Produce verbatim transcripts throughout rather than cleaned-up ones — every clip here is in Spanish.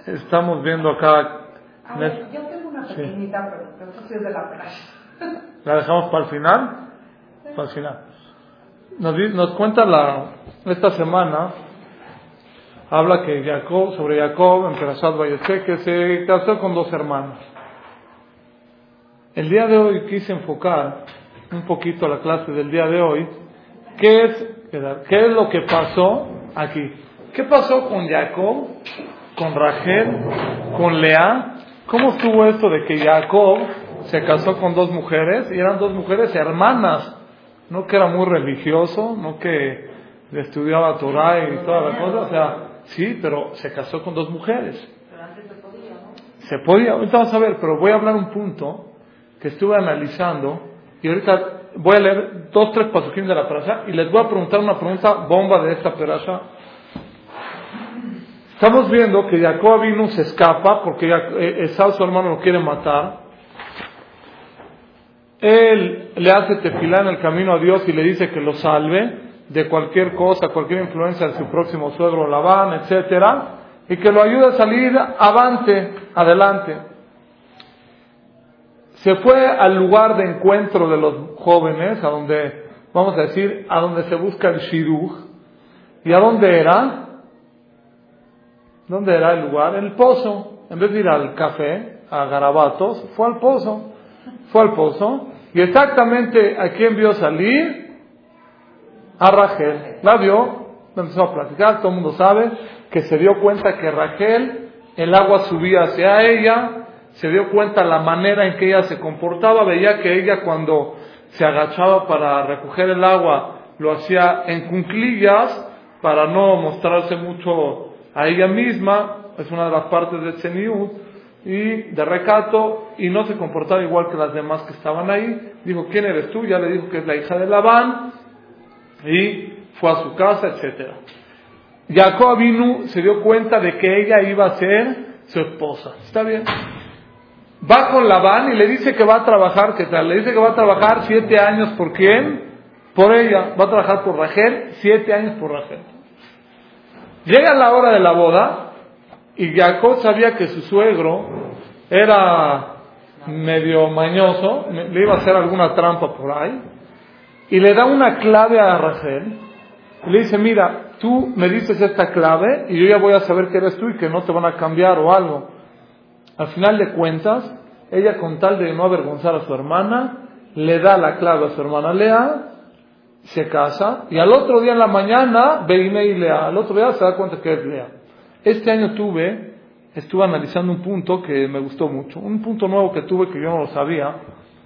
estamos viendo acá. A ver, yo tengo una pequeñita sí. pregunta, eso sí es de la perasha. ¿La dejamos para el final? Sí. Para el final. Nos, nos cuenta la, esta semana, habla que Jacob, sobre Jacob, en Perashat Vayetze, que se casó con dos hermanas. El día de hoy quise enfocar un poquito la clase del día de hoy. ¿Qué es, qué es lo que pasó aquí? ¿Qué pasó con Jacob, con Rachel, con Lea? ¿Cómo estuvo esto de que Jacob se casó con dos mujeres y eran dos mujeres hermanas? No que era muy religioso, no que estudiaba Torah y toda la cosa, o sea, sí, pero se casó con dos mujeres. Pero antes se podía, ¿no? Se podía, ahorita vamos a ver, pero voy a hablar un punto que estuve analizando y ahorita voy a leer dos, tres pasukim de la perasha y les voy a preguntar una pregunta bomba de esta perasha. Estamos viendo que Jacob vino, se escapa porque Esau, su hermano, lo quiere matar. Él le hace tefilá en el camino a Dios y le dice que lo salve de cualquier cosa, cualquier influencia de su próximo suegro Labán, etcétera, y que lo ayude a salir avante, adelante. Se fue al lugar de encuentro de los jóvenes, a donde, vamos a decir, a donde se busca el shidduch. ¿Y a dónde era? ¿Dónde era el lugar? El pozo. En vez de ir al café, a garabatos, fue al pozo. Fue al pozo. Y exactamente a quién vio salir? A Rachel. La vio, empezó a platicar, todo el mundo sabe que se dio cuenta que Rachel, el agua subía hacia ella, se dio cuenta la manera en que ella se comportaba, veía que ella cuando se agachaba para recoger el agua, lo hacía en cuclillas, para no mostrarse mucho a ella misma, es una de las partes de Tzeniut, y de recato, y no se comportaba igual que las demás que estaban ahí. Dijo, ¿quién eres tú? Ya le dijo que es la hija de Labán, y fue a su casa, etcétera. Jacob Avinu se dio cuenta de que ella iba a ser su esposa. ¿Está bien? Va con Labán y le dice que va a trabajar, ¿qué tal? Le dice que va a trabajar siete años, ¿por quién? Por ella. Va a trabajar por Rachel, siete años por Rachel. Llega la hora de la boda, y Jacob sabía que su suegro era medio mañoso, le iba a hacer alguna trampa por ahí, y le da una clave a Rachel, y le dice, mira, tú me dices esta clave, y yo ya voy a saber que eres tú, y que no te van a cambiar o algo. Al final de cuentas, ella, con tal de no avergonzar a su hermana, le da la clave a su hermana Lea, se casa, y al otro día en la mañana, Beine y Lea, al otro día se da cuenta que es Lea. Este año tuve, estuve analizando un punto que me gustó mucho, un punto nuevo que tuve que yo no lo sabía,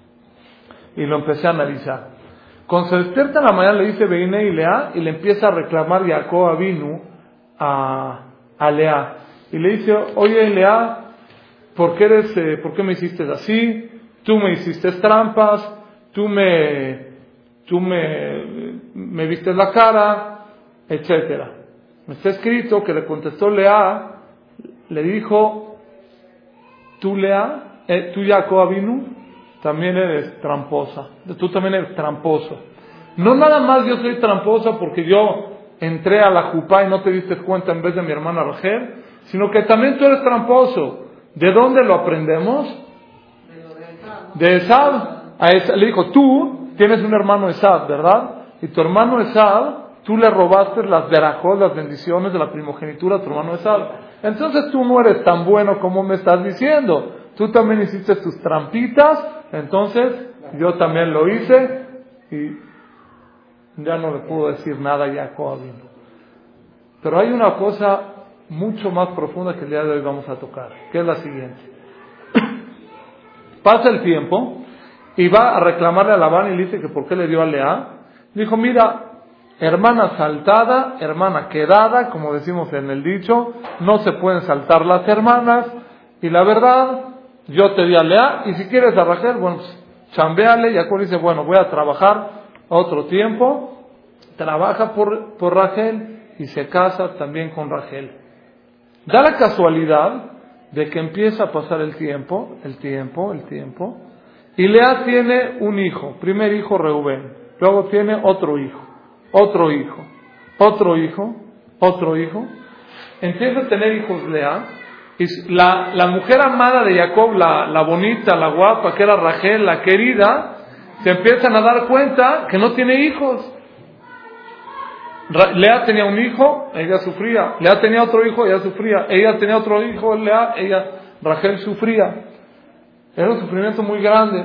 y lo empecé a analizar. Cuando se despierta en la mañana le dice Beine y Lea, y le empieza a reclamar Jacob Avinu a, a Lea, y le dice, oye Lea, ¿por qué, eres, eh, ¿por qué me hiciste así? Tú me hiciste trampas, tú me... tú me, me viste la cara, etcétera. Me está escrito que le contestó Lea, le dijo, tú Lea, eh, tú Jacob Avinu, también eres tramposa, tú también eres tramposo. No nada más yo soy tramposa porque yo entré a la jupá y no te diste cuenta en vez de mi hermana Rachel, sino que también tú eres tramposo. ¿De dónde lo aprendemos? De Esab. A Esab le dijo, tú tienes un hermano Esab, ¿verdad? Y tu hermano Esab, tú le robaste las verajot, las bendiciones de la primogenitura a tu hermano Esab. Entonces tú no eres tan bueno como me estás diciendo. Tú también hiciste tus trampitas, entonces yo también lo hice y ya no le puedo decir nada a Jacob. Pero hay una cosa mucho más profunda que el día de hoy vamos a tocar, que es la siguiente. Pasa el tiempo y va a reclamarle a Labán y le dice que por qué le dio a Lea. Dijo, mira, hermana saltada, hermana quedada, como decimos en el dicho, no se pueden saltar las hermanas, y la verdad, yo te di a Lea, y si quieres a Rachel, bueno, pues, chambéale. Y Jacob dice, bueno, voy a trabajar otro tiempo, trabaja por, por Rachel, y se casa también con Rachel. Da la casualidad de que empieza a pasar el tiempo, el tiempo, el tiempo, y Lea tiene un hijo, primer hijo Reubén, luego tiene otro hijo, otro hijo, otro hijo, otro hijo, empieza a tener hijos Lea, Y la, la mujer amada de Jacob, la, la bonita, la guapa, que era Rachel, la querida, se empiezan a dar cuenta que no tiene hijos. Ra- Lea tenía un hijo, ella sufría. Lea tenía otro hijo, ella sufría. Ella tenía otro hijo, Lea, ella, Rachel sufría. Era un sufrimiento muy grande.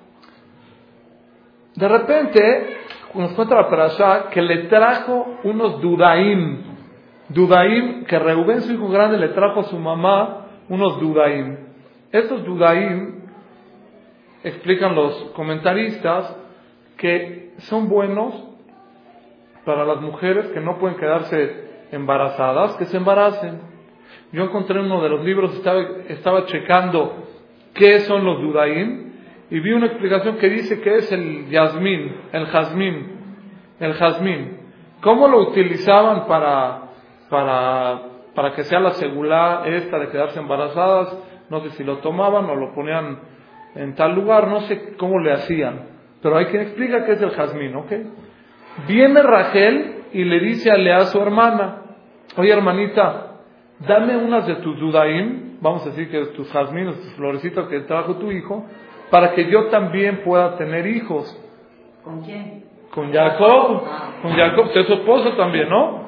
De repente, nos cuenta la parashá que le trajo unos dudaim. Dudaim, que Reubén, su hijo grande, le trajo a su mamá unos dudaim. Estos dudaim, explican los comentaristas, que son buenos para las mujeres que no pueden quedarse embarazadas, que se embaracen. Yo encontré en uno de los libros, estaba, estaba checando qué son los dudaim, y vi una explicación que dice que es el yasmín, el jazmín, el jazmín. ¿Cómo lo utilizaban para, para, para que sea la segulá esta de quedarse embarazadas? No sé si lo tomaban o lo ponían en tal lugar, no sé cómo le hacían, pero hay quien explica qué es el jazmín, ¿ok? Viene Rachel y le dice a Lea, su hermana, oye hermanita, dame unas de tus dudaim, vamos a decir que tus jazmines, tus florecitas que trajo tu hijo, para que yo también pueda tener hijos. ¿Con quién? Con Jacob, con Jacob, que es su esposo también, ¿no?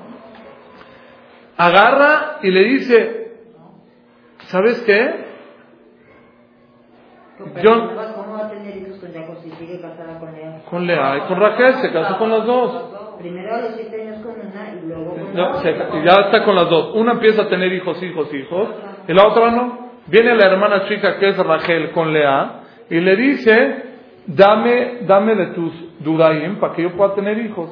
Agarra y le dice, ¿sabes qué? Yo, ¿Cómo va a tener hijos con Jacob si sigue casada con Lea? con Lea y con Rachel, se casó con las dos. Primero a los siete años con una y luego con No, la se, otra. ya está con las dos. Una empieza a tener hijos, hijos, hijos, y la otra no. Viene la hermana chica que es Rachel con Lea y le dice, dame, dame de tus dudaim para que yo pueda tener hijos.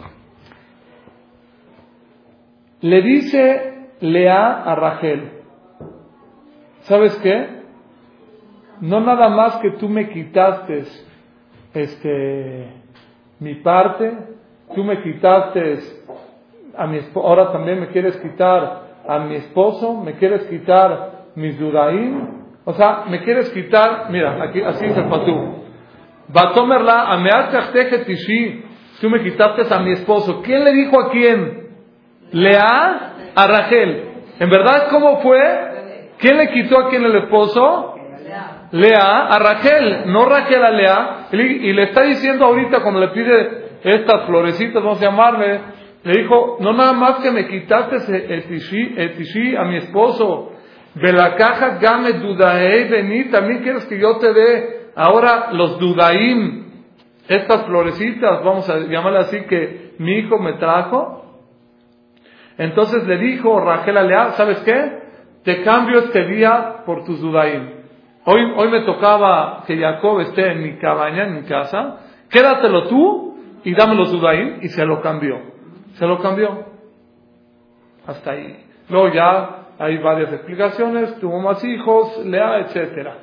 Le dice Lea a Rachel, ¿sabes qué? No nada más que tú me quitaste este, mi parte, tú me quitaste a mi esposo, ahora también me quieres quitar a mi esposo, me quieres quitar mis dudaim, o sea, me quieres quitar, mira, aquí así dice el patú, Batomerla, ameachateje tishi, tú me quitaste a mi esposo. ¿Quién le dijo a quién? Lea a Rachel. ¿En verdad cómo fue? ¿Quién le quitó a quién el esposo? Lea a Rachel, no Rachel a Lea, y le está diciendo ahorita cuando le pide estas florecitas, vamos a llamarle, le dijo, no nada más que me quitaste el tishi, el tishi a mi esposo, de la caja game dudaei vení, también quieres que yo te dé ahora los dudaim, estas florecitas, vamos a llamarle así, que mi hijo me trajo. Entonces le dijo Rachel a Lea, ¿sabes qué? Te cambio este día por tus dudaim. Hoy, hoy me tocaba que Jacob esté en mi cabaña, en mi casa. Quédatelo tú y dame los dudaim. Y se lo cambió. Se lo cambió. Hasta ahí. Luego ya hay varias explicaciones. Tuvo más hijos, Lea, etcétera.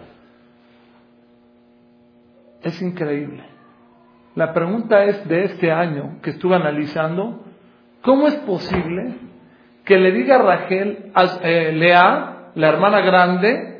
Es increíble. La pregunta es de este año que estuve analizando. ¿Cómo es posible que le diga a Rachel, a eh, Lea, la hermana grande,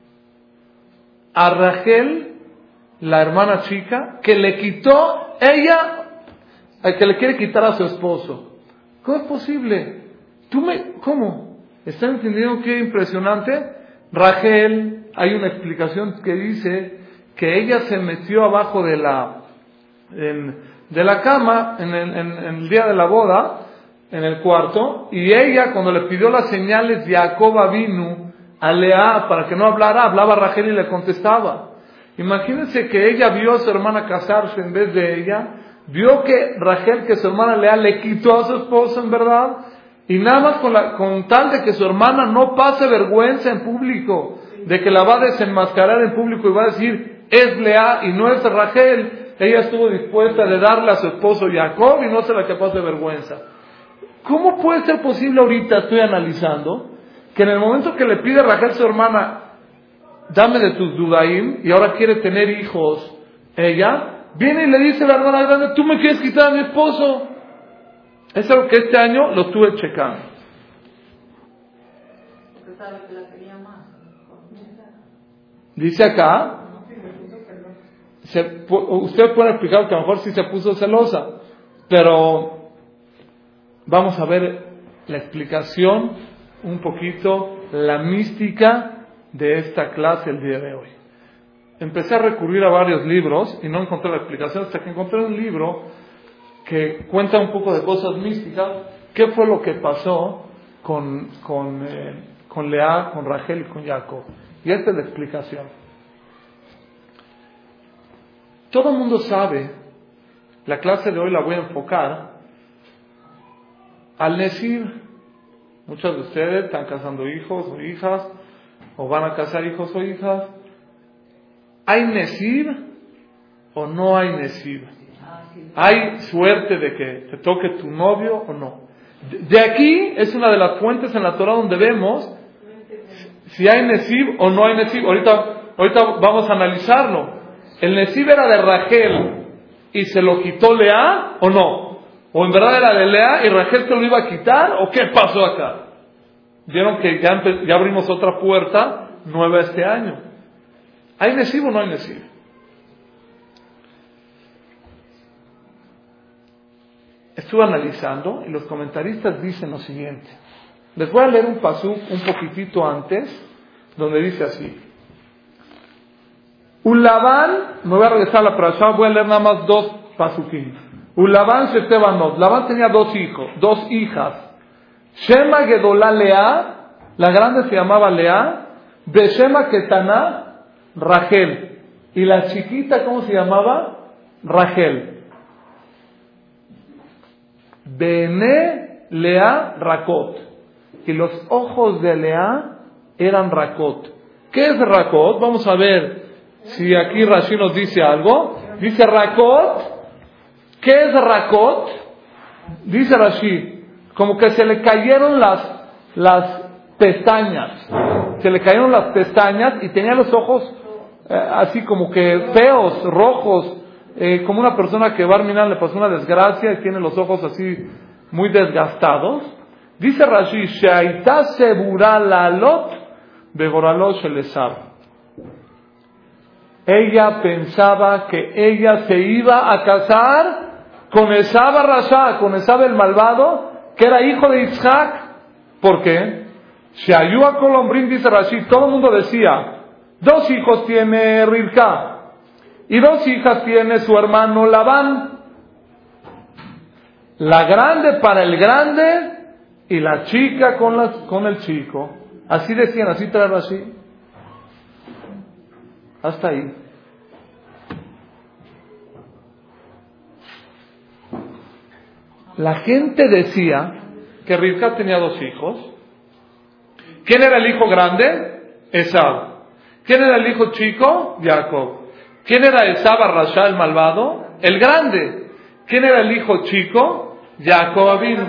a Rachel, la hermana chica, que le quitó ella, que le quiere quitar a su esposo? ¿Cómo es posible? ¿Tú me, cómo? ¿Están entendiendo qué impresionante? Rachel, hay una explicación que dice que ella se metió abajo de la, en, de la cama en el, en, en el día de la boda, en el cuarto, y ella cuando le pidió las señales de Jacob vino a Lea para que no hablara, hablaba Rachel y le contestaba. Imagínense que ella vio a su hermana casarse en vez de ella, vio que Rachel, que su hermana Lea le quitó a su esposo en verdad, y nada más con, la, con tal de que su hermana no pase vergüenza en público, de que la va a desenmascarar en público y va a decir, es Lea y no es Rachel, ella estuvo dispuesta de darle a su esposo Jacob y no se la que pase vergüenza. ¿Cómo puede ser posible ahorita, estoy analizando, que en el momento que le pide a Rachel su hermana, dame de tus dudaim, y ahora quiere tener hijos, ella, viene y le dice a la hermana grande, tú me quieres quitar a mi esposo? Es algo que este año lo estuve checando. Usted sabe que la quería más. Dice acá, se, usted puede explicar que a lo mejor sí se puso celosa, pero vamos a ver la explicación un poquito la mística de esta clase el día de hoy. Empecé a recurrir a varios libros y no encontré la explicación hasta que encontré un libro que cuenta un poco de cosas místicas. ¿Qué fue lo que pasó con, con, eh, con Lea, con Rachel y con Jacob? Y esta es la explicación. Todo el mundo sabe, la clase de hoy la voy a enfocar al Nesir. Muchos de ustedes están casando hijos o hijas, o van a casar hijos o hijas. ¿Hay Nesir o no hay Nesir? ¿Hay suerte de que te toque tu novio o no? De aquí es una de las fuentes en la Torah donde vemos si hay Nesib o no hay Nesib. Ahorita, ahorita vamos a analizarlo. ¿El Nesib era de Rachel y se lo quitó Lea o no? ¿O en verdad era de Lea y Rachel se lo iba a quitar? ¿O qué pasó acá? Vieron que ya, empe- ya abrimos otra puerta nueva este año. ¿Hay Nesib o no hay Nesib? Estuve analizando y los comentaristas dicen lo siguiente. Les voy a leer un pasuk un poquitito antes, donde dice así. Ulabán, me voy a regresar a la parashá, voy a leer nada más dos pasukim. Ulabán Shetebanot, Labán tenía dos hijos, dos hijas. Shema Gedolá Lea, la grande se llamaba Lea, Beshema Ketaná, Rachel. Y la chiquita, ¿cómo se llamaba? Rachel. Bene Lea Rakot. Y los ojos de Lea eran Rakot. ¿Qué es Rakot? Vamos a ver si aquí Rashi nos dice algo. Dice Rakot. ¿Qué es Rakot? Dice Rashi, como que se le cayeron las, las pestañas. Se le cayeron las pestañas y tenía los ojos eh, así como que feos, rojos. Eh, como una persona que Barminan le pasó una desgracia y tiene los ojos así muy desgastados. Dice Rashi, Sheaita sebura lalot begoralot shel Esav. Ella pensaba que ella se iba a casar con Esav Rasha, con Esav el malvado, que era hijo de Isaac. ¿Por qué? Sheayua Colombrín, dice Rashi, todo el mundo decía, dos hijos tiene Rivka y dos hijas tiene su hermano Labán. La grande para el grande y la chica con, la, con el chico. Así decían, así traerlo así. Hasta ahí. La gente decía que Rivka tenía dos hijos. ¿Quién era el hijo grande? Esaú. ¿Quién era el hijo chico? Jacob. ¿Quién era Esaú Rasha, el malvado? El grande. ¿Quién era el hijo chico? Jacob Avinu.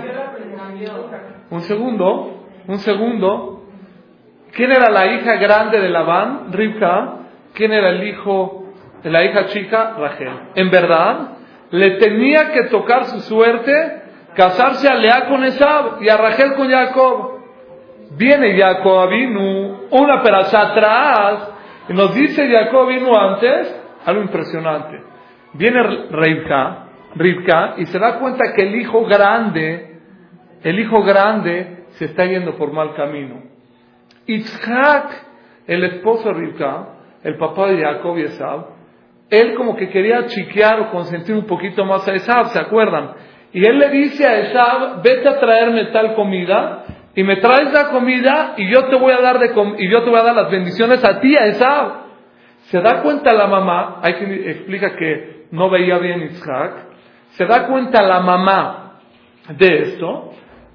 Un segundo, un segundo. ¿Quién era la hija grande de Labán? Rivka. ¿Quién era el hijo de la hija chica? Rachel. En verdad, le tenía que tocar su suerte casarse a Lea con Esaú y a Rachel con Jacob. Viene Jacob Avinu, una perashá atrás, y nos dice Jacob Avinu antes algo impresionante. Viene Rivka, Rivka y se da cuenta que el hijo grande, el hijo grande se está yendo por mal camino. Yitzhak, el esposo de Rivka, el papá de Jacob y Esaú, él como que quería chiquear o consentir un poquito más a Esaú, ¿se acuerdan? Y él le dice a Esaú, vete a traerme tal comida, y me traes la comida, y yo te voy a dar de com- y yo te voy a dar las bendiciones a ti, a Esaú. Se da cuenta la mamá, hay quien explica que no veía bien Yitzhak, se da cuenta la mamá de esto,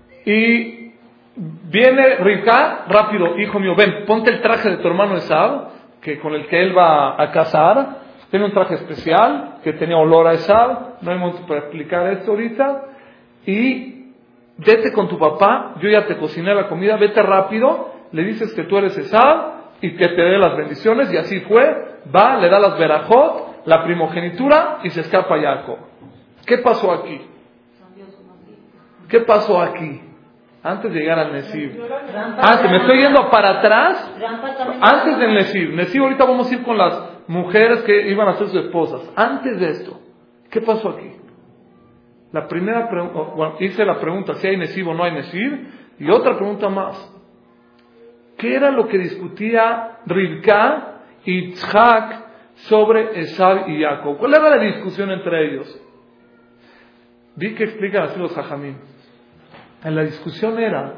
y viene Rivka, rápido, hijo mío, ven, ponte el traje de tu hermano Esaú, que con el que él va a casar, tiene un traje especial, que tenía olor a Esaú, no hay momento para explicar esto ahorita, y vete con tu papá, yo ya te cociné la comida, vete rápido, le dices que tú eres Esaú, y que te dé las bendiciones, y así fue, va, le da las verajot, la primogenitura, y se escapa Jacob. ¿Qué pasó aquí? ¿Ququé pasó aquí? Antes de llegar al Nesib. Antes, me estoy yendo para atrás. Antes del Nesib. Nesib, ahorita vamos a ir con las mujeres que iban a ser sus esposas. Antes de esto, ¿qué pasó aquí? La primera pregunta, bueno, hice la pregunta si hay Nesib o no hay Nesib, y otra pregunta más. ¿Qué era lo que discutía Rivka y Yitzhak sobre Esav y Jacob? ¿Cuál era la discusión entre ellos? Vi que explican así los Jajamim. En la discusión era,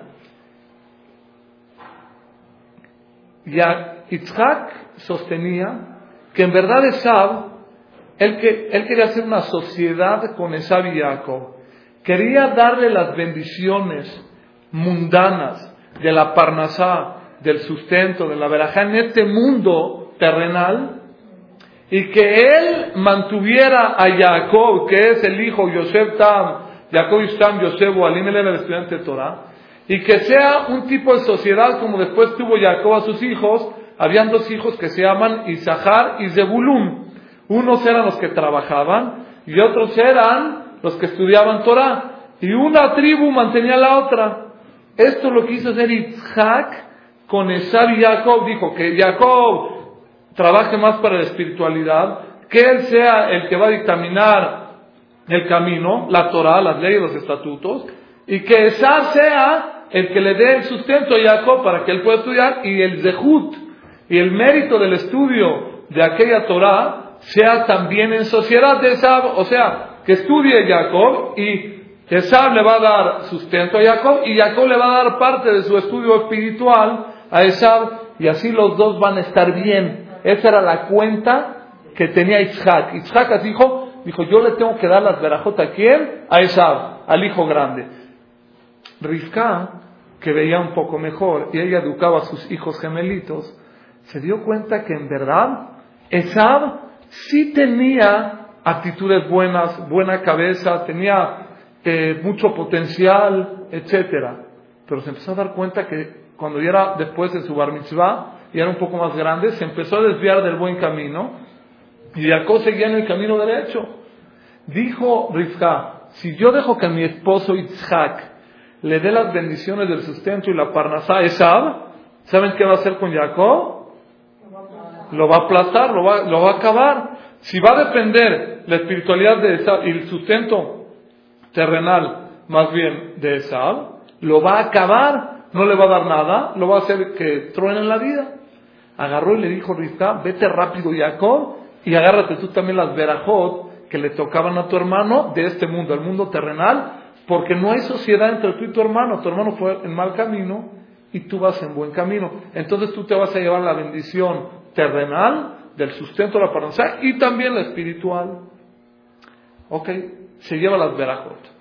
ya Yitzhak sostenía que en verdad Esav, él, que, él quería hacer una sociedad con Esav y Jacob. Quería darle las bendiciones mundanas de la parnasá, del sustento, de la verajá en este mundo terrenal, y que él mantuviera a Jacob, que es el hijo Yosef Tam, Jacob Istam Yosef Oalim, él era el estudiante de Torah, y que sea un tipo de sociedad como después tuvo Jacob a sus hijos. Habían dos hijos que se llaman Isahar y Zebulún. Unos eran los que trabajaban y otros eran los que estudiaban Torah, y una tribu mantenía a la otra. Esto lo quiso hacer Yitzhak con Esav y Jacob. Dijo que Jacob trabaje más para la espiritualidad, que él sea el que va a dictaminar el camino, la Torah, las leyes, los estatutos, y que Esav sea el que le dé el sustento a Jacob para que él pueda estudiar, y el zehut y el mérito del estudio de aquella Torah sea también en sociedad de Esav. O sea, que estudie Jacob, y Esav le va a dar sustento a Jacob, y Jacob le va a dar parte de su estudio espiritual a Esav, y así los dos van a estar bien. Esa era la cuenta que tenía Yitzhak. Yitzhak dijo, dijo, yo le tengo que dar las verajot a quién, a Esav, al hijo grande. Rivka, que veía un poco mejor, y ella educaba a sus hijos gemelitos, se dio cuenta que en verdad Esav sí tenía actitudes buenas, buena cabeza, tenía eh, mucho potencial, etcétera. Pero se empezó a dar cuenta que cuando ya era después de su bar mitzvah, y era un poco más grande, se empezó a desviar del buen camino, y Jacob seguía en el camino derecho. Dijo Rivka, si yo dejo que mi esposo Yitzhak le dé las bendiciones del sustento y la parnasá a Esav, ¿saben qué va a hacer con Jacob? Lo va a aplastar, lo va, lo va a acabar. Si va a depender la espiritualidad de Esav y el sustento terrenal, más bien de Esav, lo va a acabar. No le va a dar nada, lo va a hacer que truene en la vida. Agarró y le dijo Rivka, vete rápido Jacob, y agárrate tú también las verajot que le tocaban a tu hermano de este mundo, el mundo terrenal, porque no hay sociedad entre tú y tu hermano. Tu hermano fue en mal camino y tú vas en buen camino. Entonces tú te vas a llevar la bendición terrenal del sustento de la parnasá y también la espiritual. Ok, se lleva las verajot.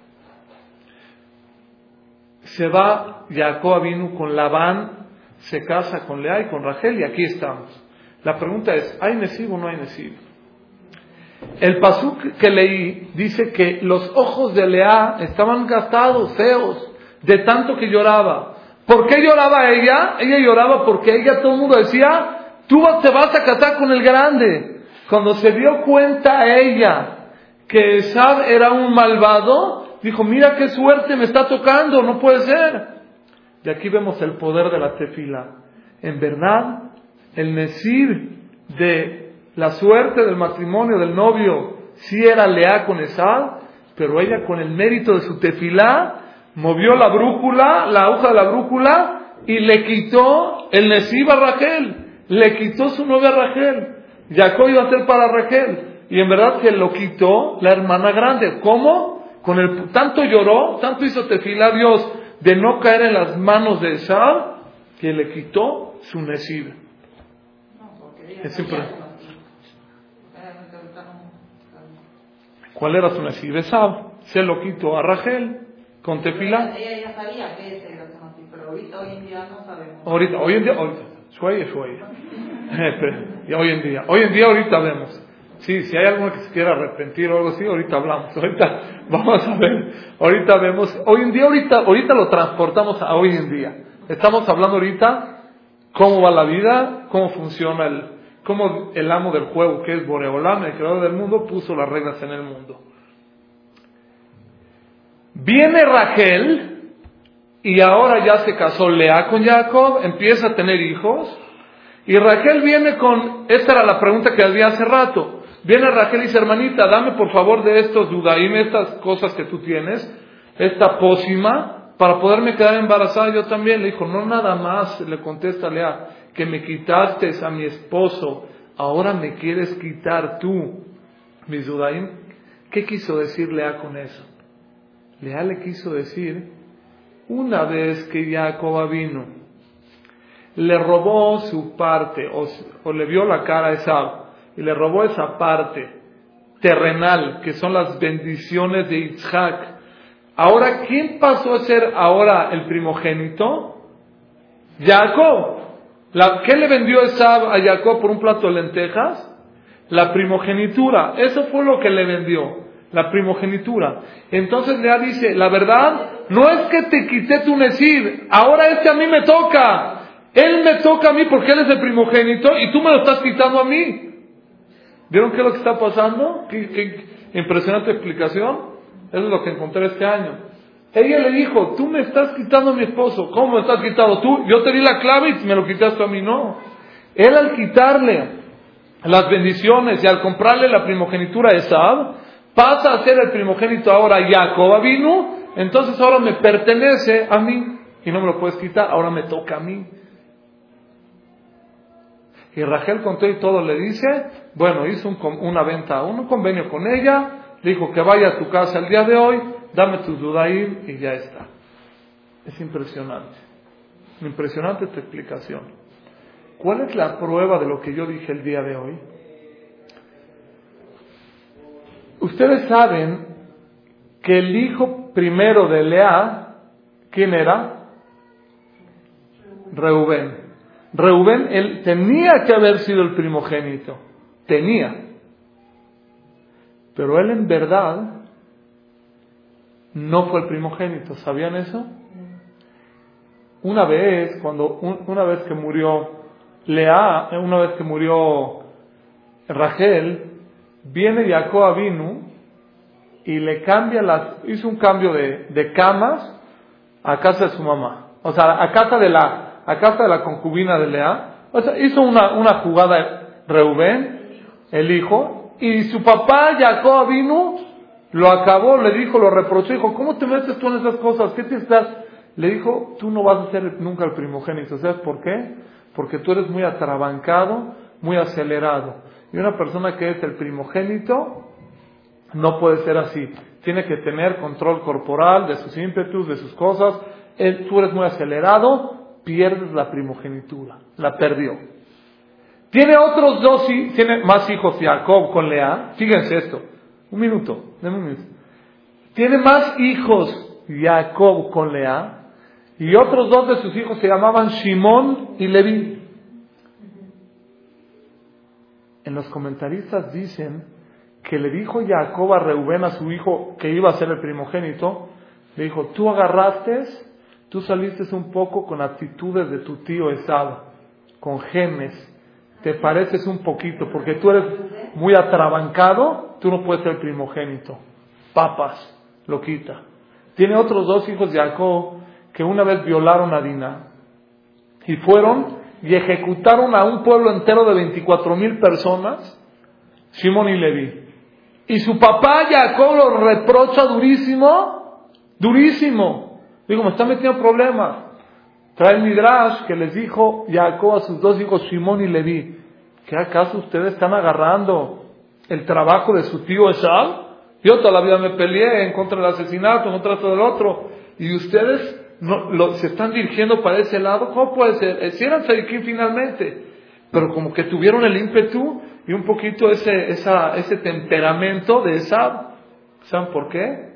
Se va Jacob Avinu con Labán, se casa con Lea y con Rachel, y aquí estamos. La pregunta es, ¿hay Nesib o no hay Nesib? El pasuk que leí dice que los ojos de Lea estaban gastados, feos, de tanto que lloraba. ¿Por qué lloraba ella? Ella lloraba porque ella, todo el mundo decía, tú te vas a casar con el grande. Cuando se dio cuenta ella que Esav era un malvado, dijo, mira qué suerte me está tocando, no puede ser. De aquí vemos el poder de la tefila. En verdad, el nesib de la suerte del matrimonio del novio sí era Lea con Esav, pero ella con el mérito de su tefilá movió la brújula, la aguja de la brújula, y le quitó el nesib a Rachel, le quitó su novia Rachel. Jacob iba a ser para Rachel, y en verdad que lo quitó la hermana grande. ¿Cómo? Con el tanto lloró, tanto hizo tefilá a Dios de no caer en las manos de Esav, que le quitó su nesib. Es importante. ¿Cuál era su nesib? Esav. Se lo quitó a Rachel con tefilá. Ella ya sabía que ese era su nesib, pero ahorita, hoy en día no sabemos. Ahorita, hoy en día, ahorita, suave, suave. Y hoy en día, hoy en día ahorita vemos. Sí, si hay alguno que se quiera arrepentir o algo así, ahorita hablamos, ahorita vamos a ver, ahorita vemos, hoy en día, ahorita, ahorita lo transportamos a hoy en día. Estamos hablando ahorita cómo va la vida, cómo funciona el, cómo el amo del juego, que es Boreolam, el creador del mundo, puso las reglas en el mundo. Viene Rachel, y ahora ya se casó Lea con Jacob, empieza a tener hijos, y Rachel viene con, esta era la pregunta que había hace rato, viene Rachel y dice, hermanita, dame por favor de estos dudaim, estas cosas que tú tienes, esta pócima, para poderme quedar embarazada yo también. Le dijo, no nada más, le contesta Lea, que me quitaste a mi esposo, ahora me quieres quitar tú, mis Dudaim. ¿Qué quiso decir Lea con eso? Lea le quiso decir, una vez que Jacob vino, le robó su parte, o, o le vio la cara a Esaú, y le robó esa parte terrenal, que son las bendiciones de Isaac. Ahora, ¿quién pasó a ser ahora el primogénito? Jacob. La, ¿Qué le vendió Esaú a Jacob por un plato de lentejas? La primogenitura. Eso fue lo que le vendió, la primogenitura. Entonces Lea dice, la verdad, no es que te quité tu Nesir, ahora este a mí me toca. Él me toca a mí porque él es el primogénito y tú me lo estás quitando a mí. ¿Vieron qué es lo que está pasando? ¿Qué, qué impresionante explicación? Eso es lo que encontré este año. Ella le dijo, tú me estás quitando a mi esposo. ¿Cómo me estás quitando tú? Yo te di la clave y me lo quitaste a mí. No. Él al quitarle las bendiciones y al comprarle la primogenitura a Esaú, pasa a ser el primogénito ahora Jacob vino, entonces ahora me pertenece a mí y no me lo puedes quitar, ahora me toca a mí. Y Rachel con todo y todo le dice, bueno, hizo un, una venta, un convenio con ella, le dijo que vaya a tu casa el día de hoy, dame tus dudaim y ya está. Es impresionante, impresionante esta explicación. ¿Cuál es la prueba de lo que yo dije el día de hoy? Ustedes saben que el hijo primero de Lea, ¿quién era? Reubén. Reubén, él tenía que haber sido el primogénito, tenía, pero él en verdad no fue el primogénito. ¿Sabían eso? Una vez, cuando una vez que murió Lea, una vez que murió Rachel, viene Jacob Avinu y le cambia las, hizo un cambio de, de camas a casa de su mamá, o sea, a casa de la a casa de la concubina de Lea. O sea, hizo una, una jugada Reubén, el hijo, y su papá Jacob vino, lo acabó, le dijo, lo reprochó, dijo, ¿cómo te metes tú en esas cosas? ¿Qué te estás? Le dijo, tú no vas a ser nunca el primogénito. ¿Sabes por qué? Porque tú eres muy atrabancado, muy acelerado. Y una persona que es el primogénito no puede ser así. Tiene que tener control corporal de sus ímpetus, de sus cosas. Él, tú eres muy acelerado, pierdes la primogenitura, la perdió. Tiene otros dos, tiene más hijos Jacob con Lea. Fíjense esto, un minuto, denme un minuto. Tiene más hijos Jacob con Lea, y otros dos de sus hijos se llamaban Shimón y Leví. En los comentaristas dicen que le dijo Jacob a Reubén, a su hijo que iba a ser el primogénito, le dijo, tú agarraste, tú saliste un poco con actitudes de tu tío Esaú, con genes, te pareces un poquito, porque tú eres muy atrabancado, tú no puedes ser primogénito. Papas, lo quita. Tiene otros dos hijos de Jacob que una vez violaron a Dina y fueron y ejecutaron a un pueblo entero de veinticuatro mil personas, Shimón y Leví. Y su papá Jacob lo reprocha durísimo, durísimo. Digo, me está metiendo problemas. Trae el Midrash que les dijo Jacob a sus dos hijos, Shimón y Leví, ¿qué acaso ustedes están agarrando el trabajo de su tío Esaú? Yo toda la vida me peleé en contra del asesinato, en contra de todo el otro, y ustedes no, lo, se están dirigiendo para ese lado. ¿Cómo puede ser? Si eran tzadikim finalmente, pero como que tuvieron el ímpetu y un poquito ese, esa, ese temperamento de Esaú. ¿Saben por qué?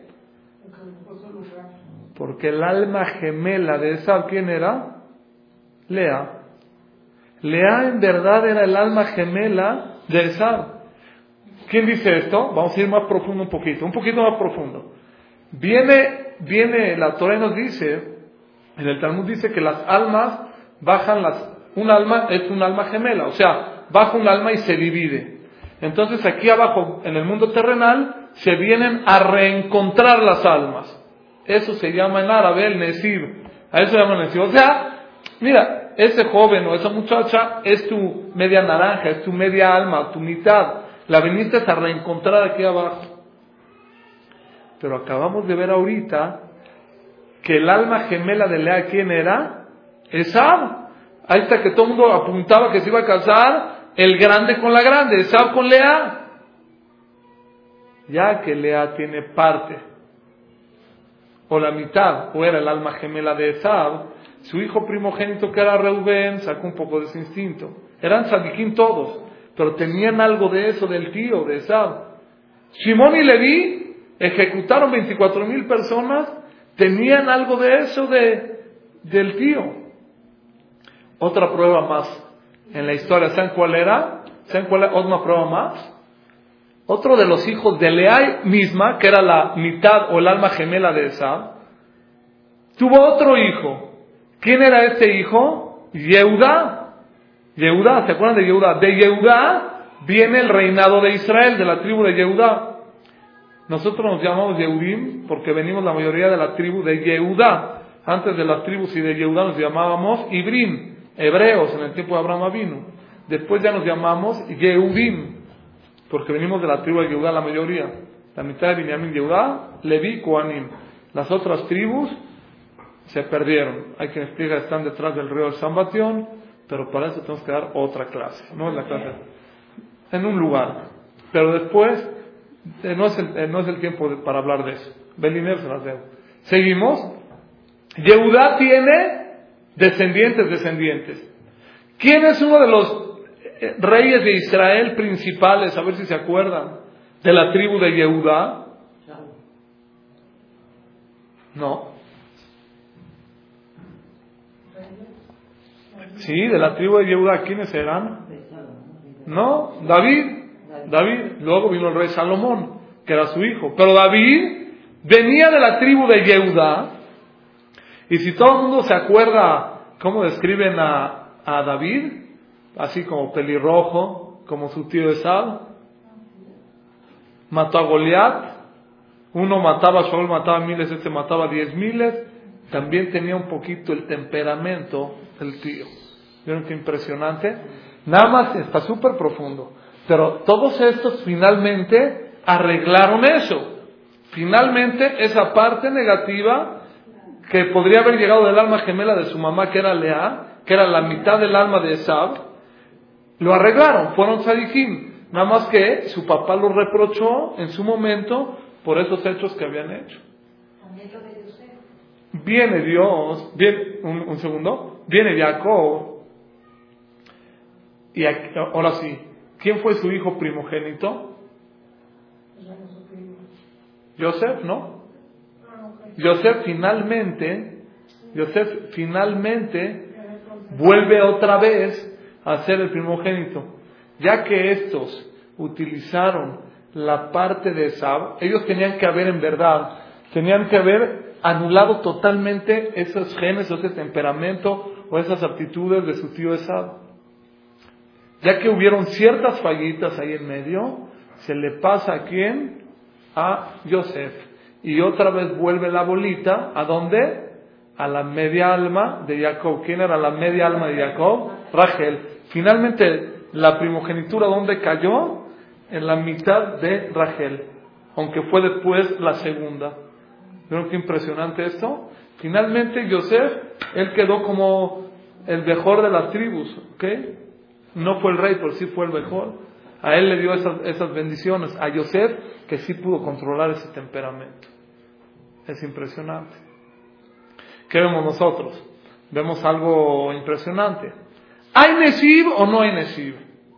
Porque el alma gemela de Esaú, ¿quién era? Lea. Lea en verdad era el alma gemela de Esaú. ¿Quién dice esto? Vamos a ir más profundo un poquito, un poquito más profundo. Viene, viene, la Torah nos dice, en el Talmud dice que las almas bajan las, un alma es un alma gemela, o sea, baja un alma y se divide. Entonces aquí abajo, en el mundo terrenal, se vienen a reencontrar las almas. Eso se llama en árabe el Nesir. A eso se llama el Nesir. O sea, mira, ese joven o esa muchacha es tu media naranja, es tu media alma, tu mitad. La viniste a reencontrar aquí abajo. Pero acabamos de ver ahorita que el alma gemela de Lea, ¿quién era? Esab. Ahí está que todo el mundo apuntaba que se iba a casar el grande con la grande, Esab con Lea. Ya que Lea tiene parte, o la mitad, o era el alma gemela de Esab, su hijo primogénito que era Reubén sacó un poco de ese instinto. Eran tzadikim todos, pero tenían algo de eso del tío, de Esab. Shimón y Leví ejecutaron veinticuatro mil personas, tenían algo de eso de, del tío. Otra prueba más en la historia, ¿saben cuál era? ¿Saben cuál era otra prueba más? Otro de los hijos de Lea misma, que era la mitad o el alma gemela de Esab, tuvo otro hijo. ¿Quién era este hijo? Yehudá. Yehudá, ¿se acuerdan de Yehudá? De Yehudá viene el reinado de Israel, de la tribu de Yehudá. Nosotros nos llamamos Yehudim porque venimos la mayoría de la tribu de Yehudá. Antes de las tribus y de Yehudá nos llamábamos Ibrim, hebreos, en el tiempo de Abraham Avinu. Después ya nos llamamos Yehudim, porque venimos de la tribu de Yehudá la mayoría. La mitad de Binyamin, Yehudá, Leví, Kohanim. Las otras tribus se perdieron. Hay quien explica que están detrás del río del Sambatión, pero para eso tenemos que dar otra clase. No es la clase en un lugar. Pero después, eh, no, es el, eh, no es el tiempo de, para hablar de eso. Beliner se las debo. Seguimos. Yehudá tiene descendientes, descendientes. ¿Quién es uno de los reyes de Israel principales? A ver si se acuerdan. De la tribu de Yehudá. No. Sí, de la tribu de Yehudá. ¿Quiénes eran? No, David. David. Luego vino el rey Salomón, que era su hijo. Pero David venía de la tribu de Yehudá. Y si todo el mundo se acuerda cómo describen a, a David, así como pelirrojo, como su tío Esab, mató a Goliat, uno mataba, Shaul mataba miles, este mataba diez miles, también tenía un poquito el temperamento del tío. ¿Vieron qué impresionante? Nada más está súper profundo, pero todos estos finalmente arreglaron eso. Finalmente esa parte negativa que podría haber llegado del alma gemela de su mamá, que era Lea, que era la mitad del alma de Esab, lo arreglaron, fueron tzadikim. Nada más que su papá lo reprochó en su momento por esos hechos que habían hecho. Viene Dios, viene, un, un segundo, viene Jacob, y aquí, ahora sí, ¿quién fue su hijo primogénito? Joseph, ¿no? Joseph finalmente, Joseph finalmente vuelve otra vez a ser el primogénito, ya que estos utilizaron la parte de Esab. Ellos tenían que haber en verdad, tenían que haber anulado totalmente esos genes o ese temperamento o esas aptitudes de su tío Esab. Ya que hubieron ciertas fallitas ahí en medio, se le pasa a quién? A Joseph. Y otra vez vuelve la bolita, ¿a dónde? A la media alma de Jacob. ¿Quién era la media alma de Jacob? Rachel. Finalmente, la primogenitura, ¿dónde cayó? En la mitad de Rachel, aunque fue después la segunda. ¿Vieron qué impresionante esto? Finalmente, Joseph, él quedó como el mejor de las tribus, ¿ok? No fue el rey, pero sí fue el mejor. A él le dio esas, esas bendiciones. A Joseph, que sí pudo controlar ese temperamento. Es impresionante. ¿Qué vemos nosotros? Vemos algo impresionante. ¿Hay Nesib o no hay Nesib?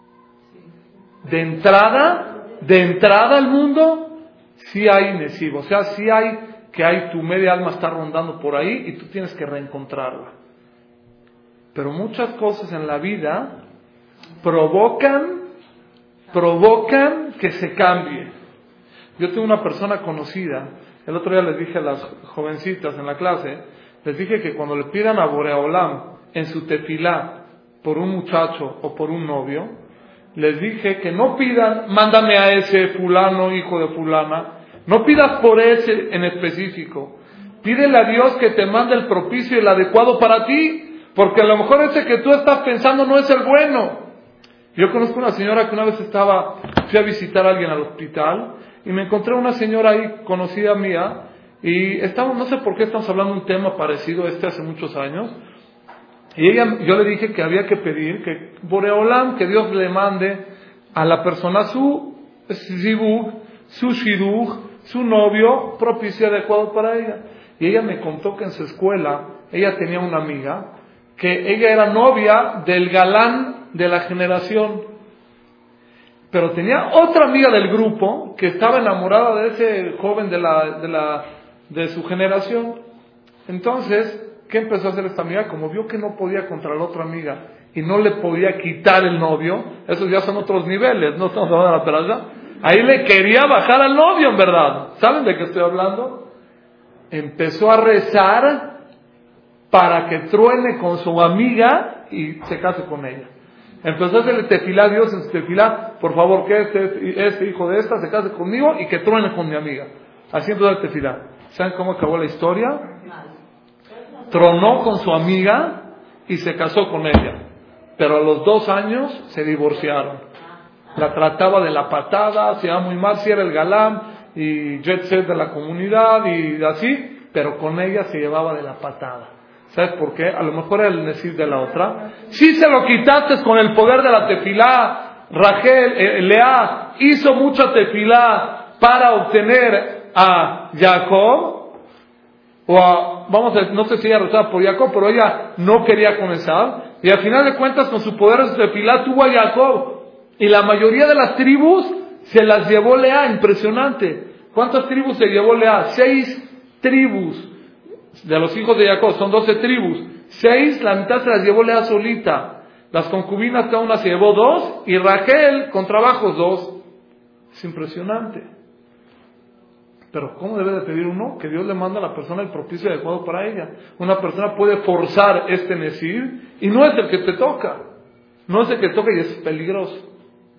De entrada, de entrada al mundo, sí hay Nesib. O sea, sí hay que hay tu media alma está rondando por ahí y tú tienes que reencontrarla. Pero muchas cosas en la vida provocan, provocan que se cambie. Yo tengo una persona conocida. El otro día les dije a las jovencitas en la clase, les dije que cuando le pidan a Boreolam en su tefilá por un muchacho o por un novio, les dije que no pidan, mándame a ese fulano, hijo de fulana, no pidas por ese en específico, pídele a Dios que te mande el propicio y el adecuado para ti, porque a lo mejor ese que tú estás pensando no es el bueno. Yo conozco una señora que una vez estaba, fui a visitar a alguien al hospital, y me encontré una señora ahí, conocida mía, y estamos, no sé por qué estamos hablando de un tema parecido a este hace muchos años, y ella, yo le dije que había que pedir que Boreolam, que Dios le mande a la persona su zibug, su shidduch, su novio propicio y adecuado para ella. Y ella me contó que en su escuela ella tenía una amiga que ella era novia del galán de la generación, pero tenía otra amiga del grupo que estaba enamorada de ese joven de la de la de su generación. Entonces, ¿qué empezó a hacer esta amiga? Como vio que no podía contra la otra amiga y no le podía quitar el novio, esos ya son otros niveles, no estamos hablando de la peralla. Ahí le quería bajar al novio, en verdad. ¿Saben de qué estoy hablando? Empezó a rezar para que truene con su amiga y se case con ella. Empezó a hacerle tefilá a Dios en su tefilá, por favor que este, este hijo de esta se case conmigo y que truene con mi amiga. Así empezó el tefilá. ¿Saben cómo acabó la historia? Tronó con su amiga y se casó con ella. Pero a los dos años se divorciaron. La trataba de la patada, se iba muy mal, si era el galán y jet set de la comunidad y así, pero con ella se llevaba de la patada. ¿Sabes por qué? A lo mejor era el nesir de la otra. Si se lo quitaste con el poder de la tefilá, Rachel, eh, Lea hizo mucha tefilá para obtener a Jacob, o a, vamos a no sé si ella rezaba por Jacob, pero ella no quería comenzar, y al final de cuentas con su poder de tefilá tuvo a Jacob, y la mayoría de las tribus se las llevó Lea. Impresionante. ¿Cuántas tribus se llevó Lea? Seis tribus de los hijos de Jacob, son doce tribus. Seis, la mitad se las llevó Lea solita. Las concubinas cada una se llevó dos, y Rachel con trabajos dos. Es impresionante. Pero ¿cómo debe de pedir uno? Que Dios le manda a la persona el propicio adecuado para ella. Una persona puede forzar este nesir y no es el que te toca. No es el que toca y es peligroso.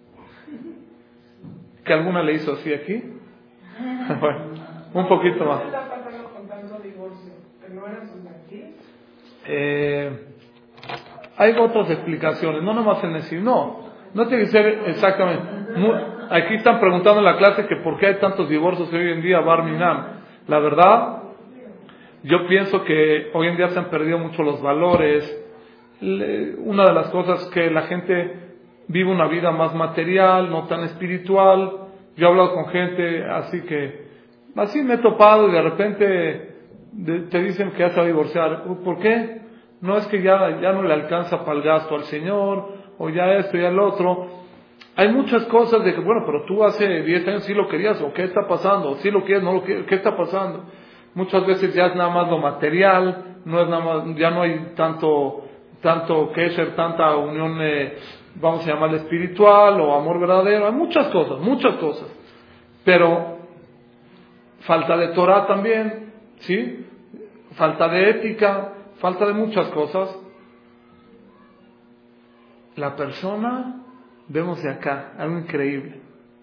¿Que alguna le hizo así aquí? Bueno, un poquito más. ¿Qué está pasando con tanto divorcio? ¿Que no eran sus mentir? Eh, hay otras explicaciones, no nomás en decir, no, no tiene que ser exactamente. Aquí están preguntando en la clase que por qué hay tantos divorcios hoy en día, Bar Minan. La verdad, yo pienso que hoy en día se han perdido mucho los valores. Una de las cosas que la gente vive una vida más material, no tan espiritual. Yo he hablado con gente así que, así me he topado y de repente te dicen que ya se va a divorciar. ¿Por qué? No es que ya, ya no le alcanza para el gasto al Señor, o ya esto, ya el otro. Hay muchas cosas de que, bueno, pero tú hace diez años sí lo querías, o qué está pasando, sí lo quieres, no lo quieres, ¿qué está pasando? Muchas veces ya es nada más lo material, no es nada más, ya no hay tanto, tanto kesher, tanta unión, eh, vamos a llamarle espiritual o amor verdadero. Hay muchas cosas, muchas cosas, pero falta de Torah también, ¿sí? Falta de ética, falta de muchas cosas. La persona, vemos de acá algo increíble,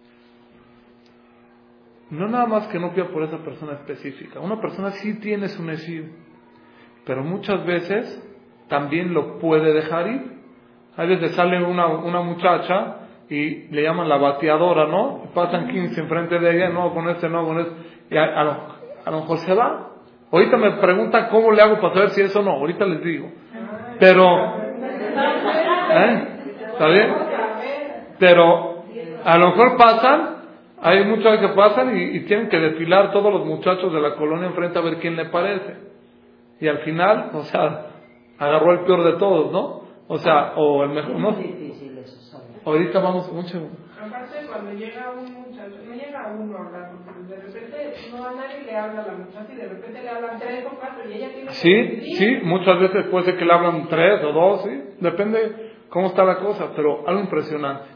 no nada más que no pida por esa persona específica. Una persona sí tiene su nesib, pero muchas veces también lo puede dejar ir. A veces sale una, una muchacha y le llaman la bateadora, ¿no? Pasan quince enfrente de ella, no, con este, no, con este, y a, a, lo, a lo mejor se va. Ahorita me preguntan cómo le hago para saber si eso o no, ahorita les digo. Pero, ¿eh? ¿Está bien? Pero a lo mejor pasan, hay muchas que pasan y, y tienen que desfilar todos los muchachos de la colonia enfrente a ver quién le parece. Y al final, o sea, agarró el peor de todos, ¿no? O sea, o el mejor, ¿no? Ahorita vamos, un segundo. Aparte, cuando llega un muchacho, no llega uno a hablar, de repente no a nadie le habla a la muchacha y de repente le hablan tres o cuatro y ella tiene que Sí, decir. sí, muchas veces después de que le hablan tres o dos, sí, depende cómo está la cosa, pero algo impresionante.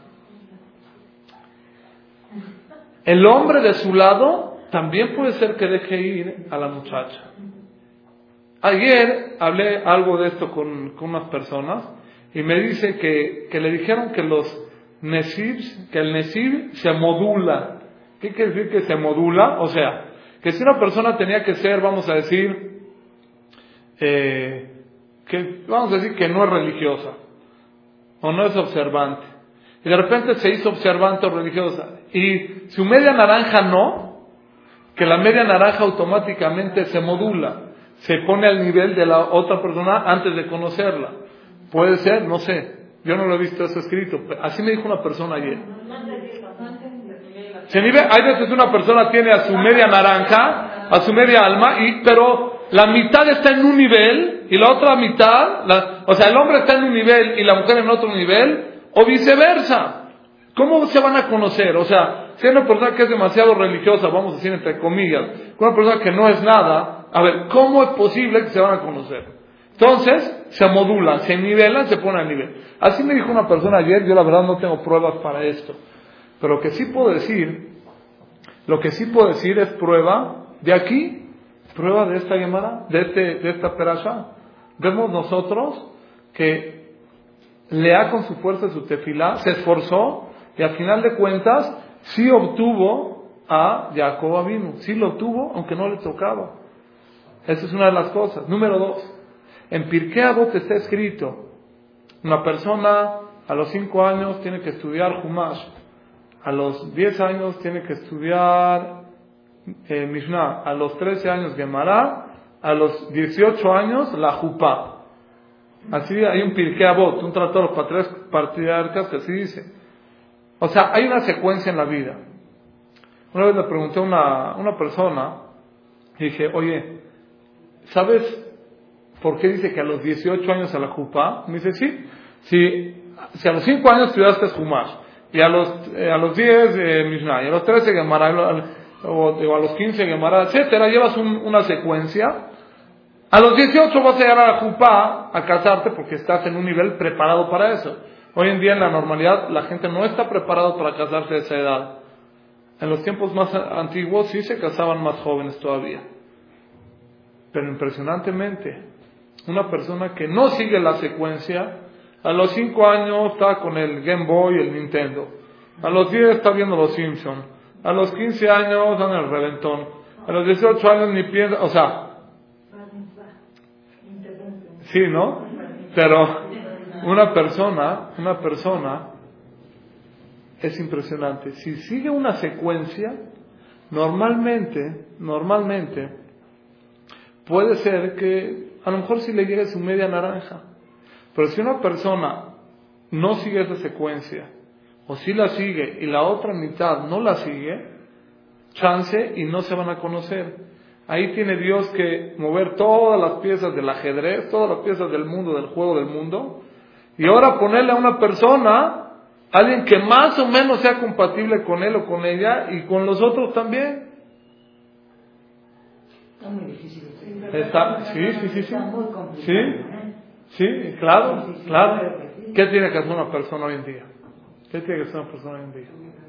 El hombre de su lado también puede ser que deje ir a la muchacha. Ayer hablé algo de esto con, con unas personas y me dice que, que le dijeron que los nesibs, que el nesib se modula. ¿Qué quiere decir que se modula? O sea, que si una persona tenía que ser, vamos a decir, eh, que vamos a decir que no es religiosa o no es observante, y de repente se hizo observante o religiosa, y su media naranja no, que la media naranja automáticamente se modula, se pone al nivel de la otra persona antes de conocerla. Puede ser, no sé, yo no lo he visto eso escrito, así me dijo una persona ayer. Se nivel, hay veces una persona tiene a su media naranja, a su media alma, y pero la mitad está en un nivel y la otra mitad, la, o sea, el hombre está en un nivel y la mujer en otro nivel, o viceversa. ¿Cómo se van a conocer? O sea, si hay una persona que es demasiado religiosa, vamos a decir entre comillas, una persona que no es nada, a ver, ¿cómo es posible que se van a conocer? Entonces, se modulan, se nivelan, se ponen a nivel. Así me dijo una persona ayer, yo la verdad no tengo pruebas para esto. Pero lo que sí puedo decir, lo que sí puedo decir es prueba de aquí, prueba de esta llamada, de, este, de esta perasha. Vemos nosotros que Lea con su fuerza su tefilá se esforzó y al final de cuentas sí obtuvo a Jacob Avinu, sí lo obtuvo aunque no le tocaba. Esa es una de las cosas. Número dos, en Pirkei Avot está escrito, una persona a los cinco años tiene que estudiar Humash, a los diez años tiene que estudiar eh, Mishnah, a los trece años Gemara, a los dieciocho años la Jupá. Así hay un Pirkei Avot, un tratado de los patriarcas, patriarcas que así dice. O sea, hay una secuencia en la vida. Una vez le pregunté a una, una persona y dije, oye, ¿sabes por qué dice que a los dieciocho años a la Jupá? Me dice, sí, si, si a los cinco años estudiaste Jumash, y a los, eh, a los diez eh, Mishnah, y a los trece Gemara, o, o a los quince Gemara, etcétera, llevas un, una secuencia. A los dieciocho vas a llegar a la Jupá a casarte porque estás en un nivel preparado para eso. Hoy en día en la normalidad la gente no está preparada para casarse a esa edad. En los tiempos más antiguos sí se casaban más jóvenes todavía. Pero impresionantemente, una persona que no sigue la secuencia, a los cinco años está con el Game Boy y el Nintendo. A los diez está viendo los Simpsons. A los quince años dan el reventón. A los dieciocho años ni piensa, o sea, sí, ¿no? Pero una persona, una persona es impresionante. Si sigue una secuencia, normalmente, normalmente, puede ser que a lo mejor si le llegue su media naranja. Pero si una persona no sigue esa secuencia, o si la sigue y la otra mitad no la sigue, chance y no se van a conocer. Ahí tiene Dios que mover todas las piezas del ajedrez, todas las piezas del mundo, del juego del mundo, y ahora ponerle a una persona, alguien que más o menos sea compatible con él o con ella, y con los otros también. Está muy difícil. Está, sí, sí, sí, sí. Está muy complicado. Sí, ¿eh? sí, claro, Sí, sí, sí, claro. claro que sí. ¿Qué tiene que hacer una persona hoy en día? ¿Qué tiene que hacer una persona hoy en día?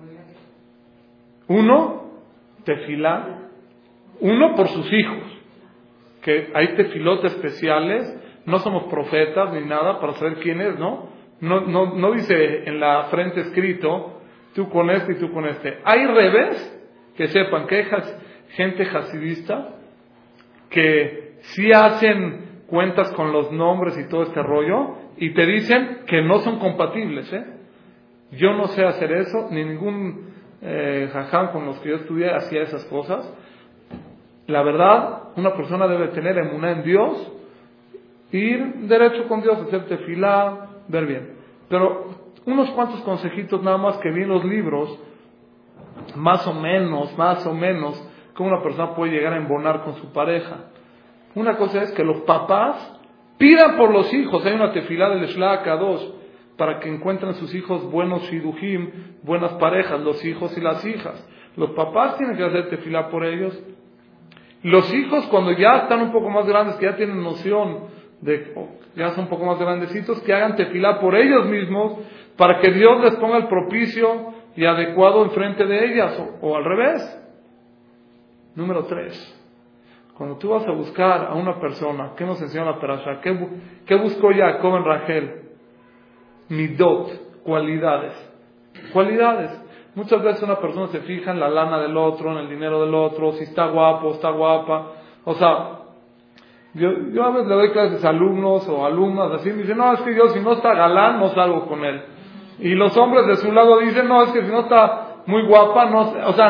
Uno, tefilá. Uno, por sus hijos. Que hay tefilot especiales. No somos profetas ni nada para saber quién es, ¿no? No, no, no dice en la frente escrito, tú con este y tú con este. Hay revés, que sepan que hay gente hasidista que sí hacen cuentas con los nombres y todo este rollo, y te dicen que no son compatibles, ¿eh? Yo no sé hacer eso, ni ningún eh, jajam con los que yo estudié hacía esas cosas. La verdad, una persona debe tener emuná en Dios, ir derecho con Dios, hacer tefilá, ver bien. Pero unos cuantos consejitos nada más que vi en los libros, más o menos, más o menos, cómo una persona puede llegar a embonar con su pareja. Una cosa es que los papás pidan por los hijos. Hay una tefilá del Shlach Kadosh para que encuentren sus hijos buenos shidujim, buenas parejas, los hijos y las hijas. Los papás tienen que hacer tefilá por ellos. Los hijos, cuando ya están un poco más grandes, que ya tienen noción de, ya son un poco más grandecitos, que hagan tefilá por ellos mismos, para que Dios les ponga el propicio y adecuado enfrente de ellas, o, o al revés. Número tres. Cuando tú vas a buscar a una persona, ¿qué nos enseña la Perashá? ¿Qué, qué buscó Jacob en Rachel? Midot, cualidades. Cualidades. Muchas veces una persona se fija en la lana del otro, en el dinero del otro, si está guapo, está guapa. O sea, yo, yo a veces le doy clases a alumnos o alumnas así, me dicen, no, es que yo si no está galán, no salgo con él. Y los hombres de su lado dicen, no, es que si no está muy guapa, no, o sea,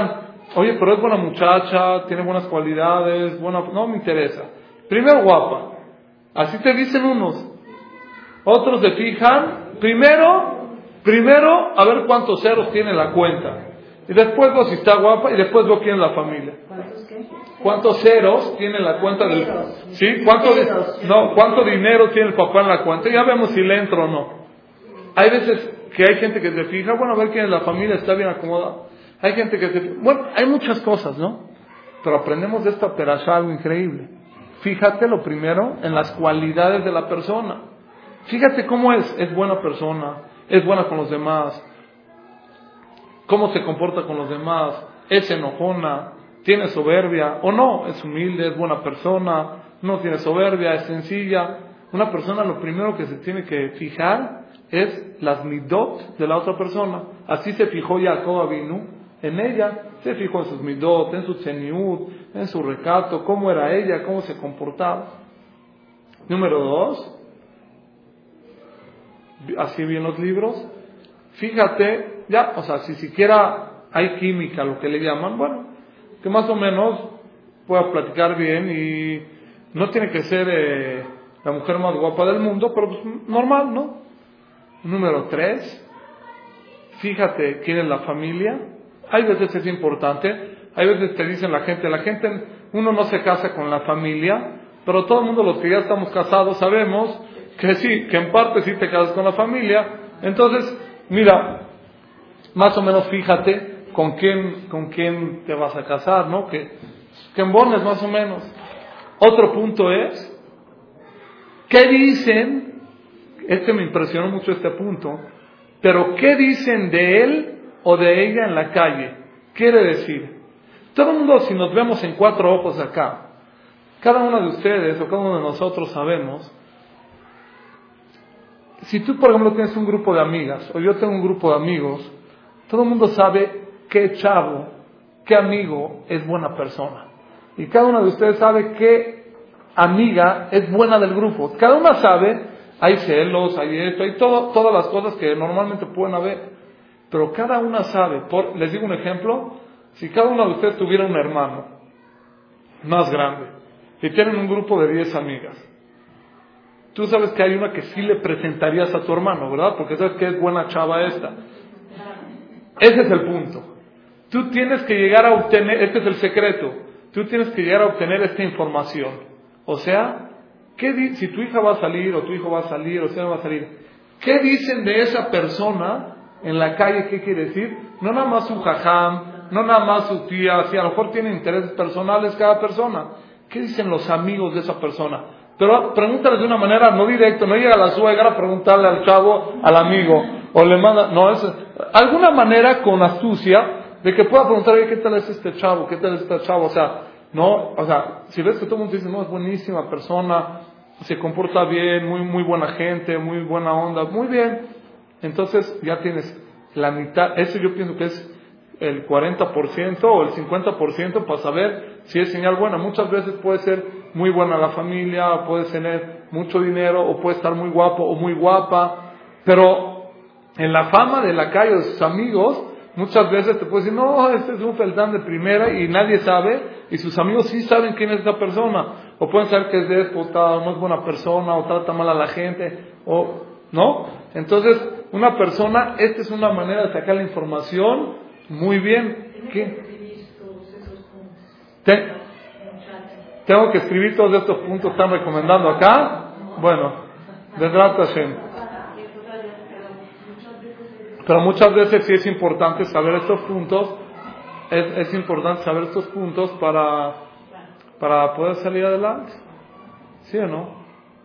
Oye, pero es buena muchacha, tiene buenas cualidades, buena... No me interesa. Primero guapa. Así te dicen unos. Otros se fijan, primero, primero a ver cuántos ceros tiene la cuenta. Y después veo si está guapa y después veo quién es la familia. ¿Cuántos qué? ¿Cuántos ceros tiene la cuenta del... Ceros. ¿Sí? ¿Cuánto, di- Ceros. no, ¿Cuánto dinero tiene el papá en la cuenta? Ya vemos si le entra o no. Hay veces que hay gente que se fija, bueno, a ver quién es la familia, está bien acomodada. Hay gente que se... Bueno, hay muchas cosas, ¿no? Pero aprendemos de esta perashá algo increíble. Fíjate lo primero en las cualidades de la persona. Fíjate cómo es. Es buena persona, es buena con los demás, cómo se comporta con los demás, es enojona, tiene soberbia o no, es humilde, es buena persona, no tiene soberbia, es sencilla. Una persona lo primero que se tiene que fijar es las midot de la otra persona. Así se fijó Jacob Avinu en ella, se fijó en sus midot, en su tzeniut, en su recato, cómo era ella, cómo se comportaba. Número dos, así vi en los libros, fíjate, ya, o sea, si siquiera hay química, lo que le llaman, bueno, que más o menos pueda platicar bien y no tiene que ser eh, la mujer más guapa del mundo, pero pues normal, ¿no? Número tres, fíjate quién es la familia. Hay veces es importante, hay veces te dicen la gente, la gente, uno no se casa con la familia, pero todo el mundo, los que ya estamos casados, sabemos que sí, que en parte sí te casas con la familia. Entonces, mira, más o menos fíjate con quién, con quién te vas a casar, ¿no? Que, que embones más o menos. Otro punto es, ¿qué dicen? Este me impresionó mucho este punto, pero ¿qué dicen de él o de ella en la calle? Quiere decir, todo el mundo, si nos vemos en cuatro ojos acá, cada uno de ustedes o cada uno de nosotros sabemos, si tú por ejemplo tienes un grupo de amigas o yo tengo un grupo de amigos, todo el mundo sabe qué chavo, qué amigo es buena persona, y cada uno de ustedes sabe qué amiga es buena del grupo. Cada una sabe, hay celos, hay esto, hay todo, todas las cosas que normalmente pueden haber, pero cada una sabe. Por, les digo un ejemplo, si cada uno de ustedes tuviera un hermano más grande y tienen un grupo de diez amigas, tú sabes que hay una que sí le presentarías a tu hermano, ¿verdad? Porque sabes que es buena chava esta. Ese es el punto. Tú tienes que llegar a obtener, este es el secreto, tú tienes que llegar a obtener esta información. O sea, ¿qué di- si tu hija va a salir o tu hijo va a salir o sea va a salir, ¿qué dicen de esa persona en la calle? ¿Qué quiere decir? No nada más su jajam, no nada más su tía, si a lo mejor tiene intereses personales cada persona. ¿Qué dicen los amigos de esa persona? Pero pregúntales de una manera no directa, no llega a la suegra a preguntarle al chavo, al amigo, o le manda, no, es alguna manera con astucia de que pueda preguntar, oye, ¿qué tal es este chavo? ¿Qué tal es este chavo? O sea, no, o sea, si ves que todo el mundo dice, no, es buenísima persona, se comporta bien, muy, muy buena gente, muy buena onda, muy bien, entonces ya tienes la mitad. Eso yo pienso que es el cuarenta por ciento o el cincuenta por ciento para saber si es señal buena. Muchas veces puede ser muy buena la familia, puede tener mucho dinero, o puede estar muy guapo o muy guapa, pero en la fama de la calle de sus amigos, muchas veces te puede decir, no, este es un feldán de primera, y nadie sabe, y sus amigos sí saben quién es esa persona, o pueden saber que es déspota, o no es buena persona, o trata mal a la gente, o ¿no? Entonces, una persona, esta es una manera de sacar la información muy bien. ¿Qué? Te, tengo que escribir todos estos puntos, están recomendando acá. Bueno, Bezrat Hashem. Pero muchas veces sí es importante saber estos puntos, es, es importante saber estos puntos para, para poder salir adelante. ¿Sí o no?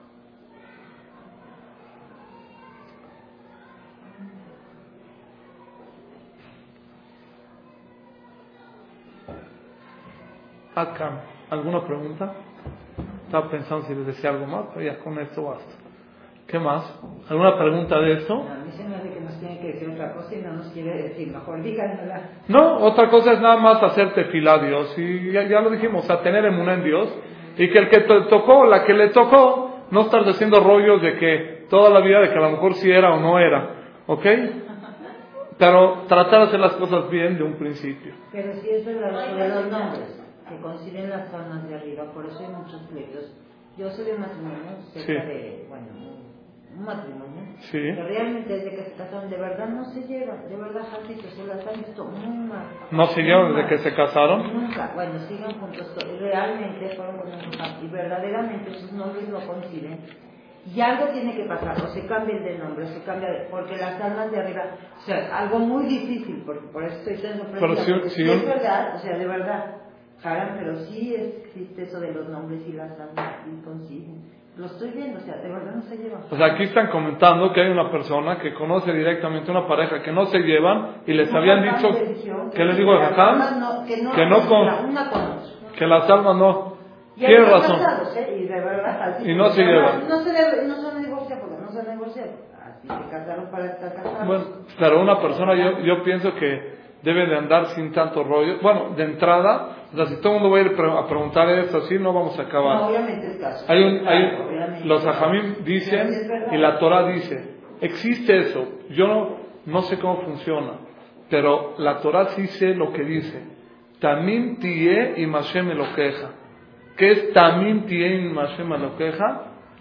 Acá, ¿alguna pregunta? Estaba pensando si les decía algo más, pero ya con esto basta. ¿Qué más? ¿Alguna pregunta de esto? A mí se me hace que nos tiene que decir otra cosa y no nos quiere decir, mejor díganosla. No, otra cosa es nada más hacerte fila a Dios, y ya, ya lo dijimos, a tener emuná en Dios, y que el que te tocó, la que le tocó, no estar haciendo rollos de que toda la vida, de que a lo mejor sí era o no era, ¿ok? pero tratar de hacer las cosas bien de un principio. Pero sí es verdad sobre los nombres, que coinciden las almas de arriba, por eso hay muchos pleitos. Yo soy de un matrimonio, cerca Sí. de, bueno, un, un matrimonio, Sí. que realmente desde que se casaron, de verdad no se llevan, de verdad, Jacito, se las han visto muy mal. ¿No siguieron muy desde que mal. se casaron? Nunca, bueno, siguen juntos, realmente fueron con un papá, y verdaderamente sus nombres no coinciden. Y algo tiene que pasar, o se cambia el de nombre, o se cambia de, porque las almas de arriba, o sea, algo muy difícil, porque por eso estoy tan sorprendida, Pero si- porque si sí un- es verdad, o sea, de verdad, Haram, pero sí existe eso de los nombres y las almas y coinciden. Lo estoy viendo, o sea, de verdad no se llevan. Pues aquí están comentando que hay una persona que conoce directamente una pareja que no se llevan y les Una habían gran dicho, bendición, ¿qué les digo a las Jajam? almas no- que no, Que no con- la una con otra. Que las almas no. Y Tiene hay razón. casados, ¿eh? Y de verdad, así Y no se llevan. No se debe, no son divorciados porque no son divorciados. Así se casaron para estar casados. Bueno, pero una persona yo, yo pienso que debe de andar sin tanto rollo. Bueno, de entrada, o sea, si todo el mundo va a ir pre- a preguntar esto así, no vamos a acabar. No, obviamente es caso. Hay un, hay Claro, un- obviamente. los ajamim dicen, Sí, es verdad. y la Torah dice, existe eso. Yo no, no sé cómo funciona, pero la Torah sí sé lo que dice. Tamim tiye y Mashem lo queja. ¿Qué es Tamim tiye y Mashem lo queja?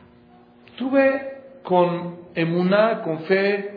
Tuve con emuná, con fe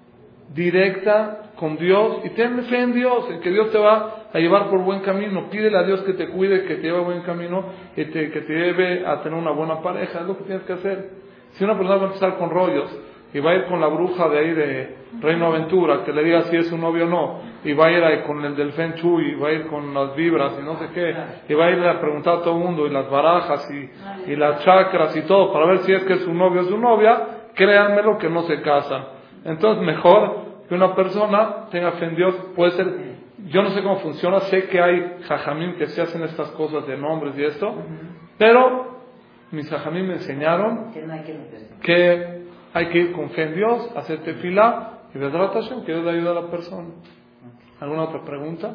directa con Dios, y ten fe en Dios, en que Dios te va a llevar por buen camino. Pídele a Dios que te cuide, que te lleve a buen camino, que te, que te lleve a tener una buena pareja. Es lo que tienes que hacer. Si una persona va a empezar con rollos y va a ir con la bruja de ahí de Reino Aventura, que le diga si es su novio o no, y va a ir ahí con el del Feng Shui, y va a ir con las vibras y no sé qué, y va a ir a preguntar a todo el mundo, y las barajas y, y las chakras y todo, para ver si es que es su novio o su novia, créanmelo que no se casan. Entonces mejor que una persona tenga fe en Dios. Puede ser, yo no sé cómo funciona, sé que hay jajamim que se hacen estas cosas de nombres y esto, pero mis jajamim me enseñaron Que no hay que meterse. que hay que ir con fe en Dios, hacer tefilá y Vedrat Hashem, que Dios le ayuda a la persona. ¿Alguna otra pregunta?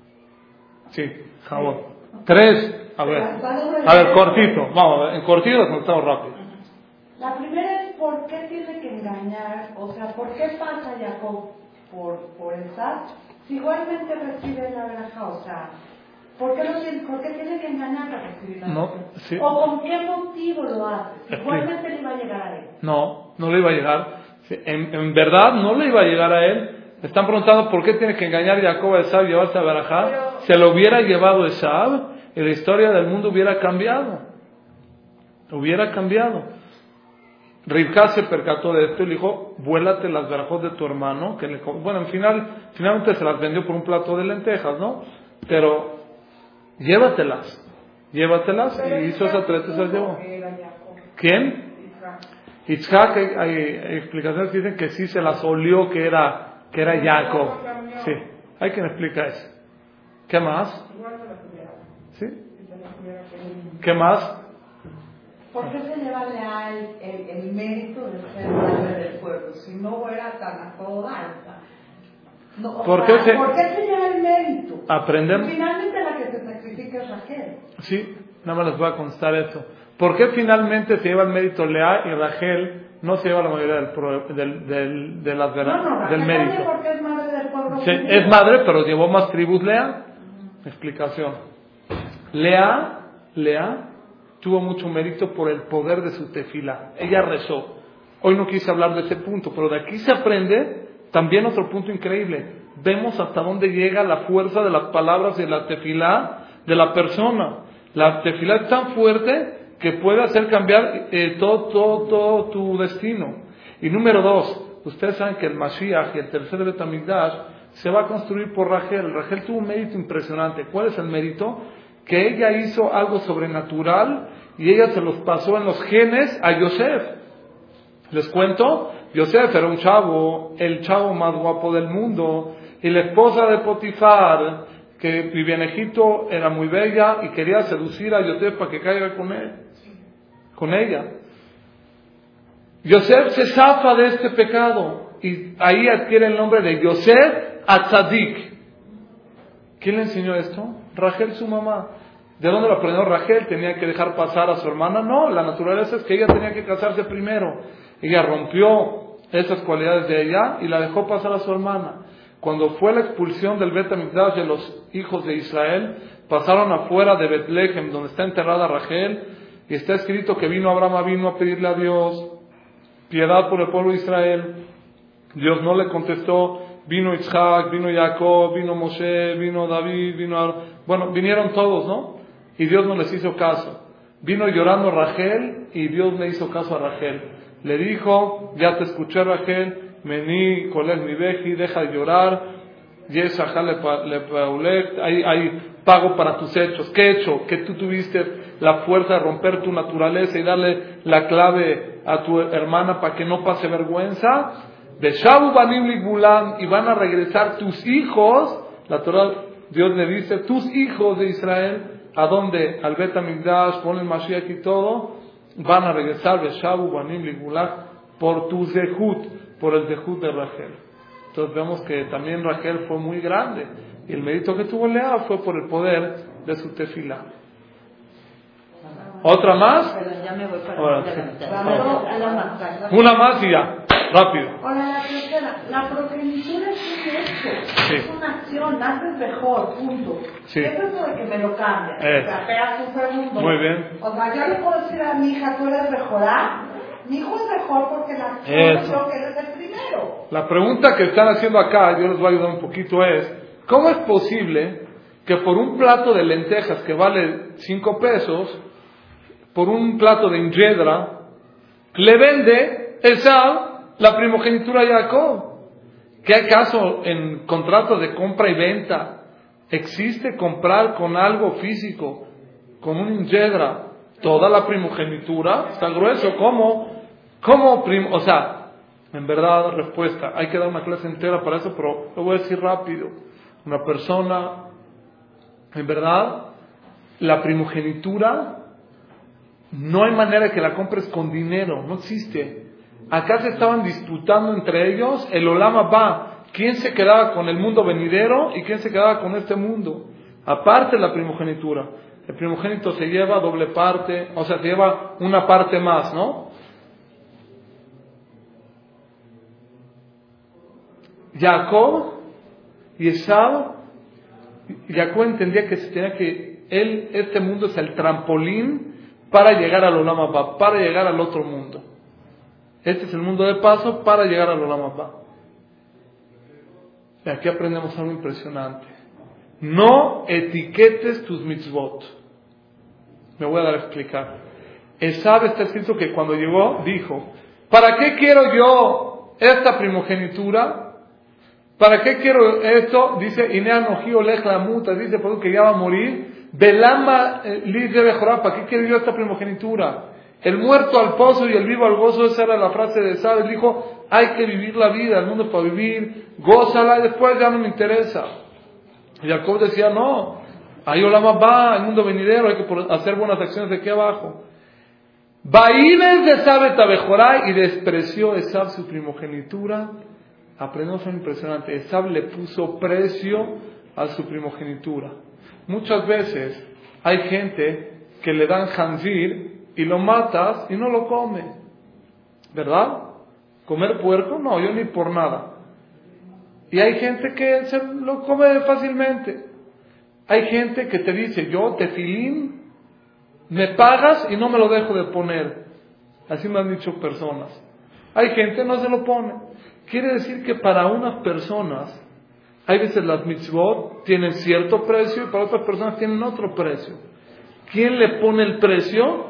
Sí, jabón. Tres, a ver, a ver, cortito, vamos, a ver, en cortito contestamos rápido. La primera es por qué tiene que engañar, o sea, por qué pasa Jacob por, por Esaú, si igualmente recibe la verajá, o sea, ¿por qué, no tiene, ¿por qué tiene que engañar para recibir la No, verajá? sí. ¿O con qué motivo lo hace? Igualmente le iba a llegar a él. No, no le iba a llegar. En, en verdad no le iba a llegar a él. Me están preguntando por qué tiene que engañar Jacob a Esaú y llevarse a Barajá. Pero- Se lo hubiera llevado Esaú y la historia del mundo hubiera cambiado. Hubiera cambiado. Rivka se percató de esto y le dijo, vuélate las verajot de tu hermano. Que le, bueno, en final, finalmente se las vendió por un plato de lentejas, ¿no? Pero llévatelas. Llévatelas. Pero Y hizo esa treta y se las llevó. era Jacob. ¿Quién? Isaac. Yitzhak, hay, hay, hay explicaciones que dicen que sí se las olió que era, que era Jacob. Sí, hay quien explica eso. ¿Qué más? Igual se la tuviera. ¿Sí? Si se la tuviera que- ¿Qué más? ¿Por qué se lleva a él el, el mérito de ser madre del pueblo? Si no era tan a todo dar. No, o ¿Por sea, qué se- ¿por qué se lleva el mérito? Aprendemos. Finalmente la que se sacrifica es Raquel. Sí, nada más les voy a contestar eso. ¿Por qué finalmente se lleva el mérito Lea y Rachel no se lleva la mayoría del, pro- del, del, de las vera- No, no, del Raquel mérito? también porque es madre del pueblo. Sí, es madre, pero llevó más tribus Lea. Explicación. Lea, Lea tuvo mucho mérito por el poder de su tefila. Ella rezó. Hoy no quise hablar de ese punto, pero de aquí se aprende también otro punto increíble. Vemos hasta dónde llega la fuerza de las palabras de la tefilá de la persona. La tefilá es tan fuerte que puede hacer cambiar eh, todo, todo, todo tu destino. Y número dos, ustedes saben que el Mashiach y el tercer Beit HaMikdash se va a construir por Rachel. Rachel tuvo un mérito impresionante. ¿Cuál es el mérito? Que ella hizo algo sobrenatural y ella se los pasó en los genes a Yosef. Les cuento, Yosef era un chavo, el chavo más guapo del mundo, y la esposa de Potifar, que vivía en Egipto, era muy bella y quería seducir a Yosef para que caiga con él, con ella. Yosef se zafa de este pecado y ahí adquiere el nombre de Yosef Atzadik. ¿Quién le enseñó esto? Rachel, su mamá. ¿De dónde lo aprendió Rachel? ¿Tenía que dejar pasar a su hermana? No, la naturaleza es que ella tenía que casarse primero. Ella rompió esas cualidades de ella y la dejó pasar a su hermana. Cuando fue la expulsión del Bet HaMikdash de los hijos de Israel, pasaron afuera de Betlehem, donde está enterrada Rachel, y está escrito que vino Abraham vino a pedirle a Dios piedad por el pueblo de Israel. Dios no le contestó. Vino Isaac, vino Jacob, vino Moshe, vino David, vino Ar... bueno, vinieron todos, ¿no? Y Dios no les hizo caso. Vino llorando Rachel y Dios le hizo caso a Rachel. Le dijo, ya te escuché Rachel, mení, colej mi veji, deja de llorar, hay, hay pago para tus hechos. ¿Qué hecho? Que tú tuviste la fuerza de romper tu naturaleza y darle la clave a tu hermana para que no pase vergüenza. De Shabu Banim Ligulam, y van a regresar tus hijos. La Torah, Dios le dice, tus hijos de Israel, ¿a dónde? Al Bet HaMikdash, con el Mashiach y todo, van a regresar de Shabu Banim Ligulam por tu Zehut, por el Zehut de Rachel. Entonces vemos que también Rachel fue muy grande, y el mérito que tuvo Lea fue por el poder de su tefilá. ¿Otra más? Perdón, ya me voy para Ahora, la sí. mitad. Vamos. A la más. Una más y ya, rápido. Hola, la tercera. La progenitura es un hecho, Sí. es una acción, naces mejor, punto. Sí. Eso es lo de que me lo cambian. Eh. O sea, espera un segundo. Muy bien. O sea, yo le puedo decir a mi hija, tú eres mejorá. Mi hijo es mejor porque la acción Eso. es lo que eres el primero. La pregunta que están haciendo acá, yo les voy a ayudar un poquito, es, ¿cómo es posible que por un plato de lentejas que vale cinco pesos, por un plato de injedra, le vende Esaú la primogenitura a Jacob? ¿Qué acaso en contratos de compra y venta existe comprar con algo físico, con un injedra, toda la primogenitura? Está grueso. ¿Cómo? ¿Cómo prim- o sea, en verdad, respuesta, hay que dar una clase entera para eso, pero lo voy a decir rápido. Una persona, en verdad, la primogenitura, no hay manera que la compres con dinero, no existe. Acá se estaban disputando entre ellos el Olam Haba, quién se quedaba con el mundo venidero y quién se quedaba con este mundo. Aparte la primogenitura, el primogénito se lleva doble parte, o sea, se lleva una parte más, ¿no? Jacob y Esaú, Jacob entendía que se tenía que, él, este mundo es el trampolín para llegar al Olam Haba, para llegar al otro mundo. Este es el mundo de paso para llegar al Olam Haba. Y aquí aprendemos algo impresionante. No etiquetes tus mitzvot. Me voy a dar a explicar. Esaú está escrito que cuando llegó dijo, ¿para qué quiero yo esta primogenitura? ¿Para qué quiero esto? Dice, Inea Noji Olej la muta, dice, por que ya va a morir. Belama Liz de Bejorá, ¿para qué quiero yo esta primogenitura? El muerto al pozo y el vivo al gozo, esa era la frase de Esaú. Él dijo, hay que vivir la vida, el mundo para vivir, gózala y después ya no me interesa. Y Jacob decía, no, ahí Olam Haba, el mundo venidero, hay que hacer buenas acciones de aquí abajo. Baíbes de Esaú Tabejorá, y despreció Esaú su primogenitura. Aprendemos algo impresionante. Esaú le puso precio a su primogenitura. Muchas veces hay gente que le dan janzir y lo matas y no lo come, ¿verdad? ¿Comer puerco? No, yo ni por nada. Y hay gente que se lo come fácilmente. Hay gente que te dice, yo tefilín, me pagas y no me lo dejo de poner. Así me han dicho personas. Hay gente que no se lo pone. Quiere decir que para unas personas, hay veces las mitzvot tienen cierto precio y para otras personas tienen otro precio. ¿Quién le pone el precio?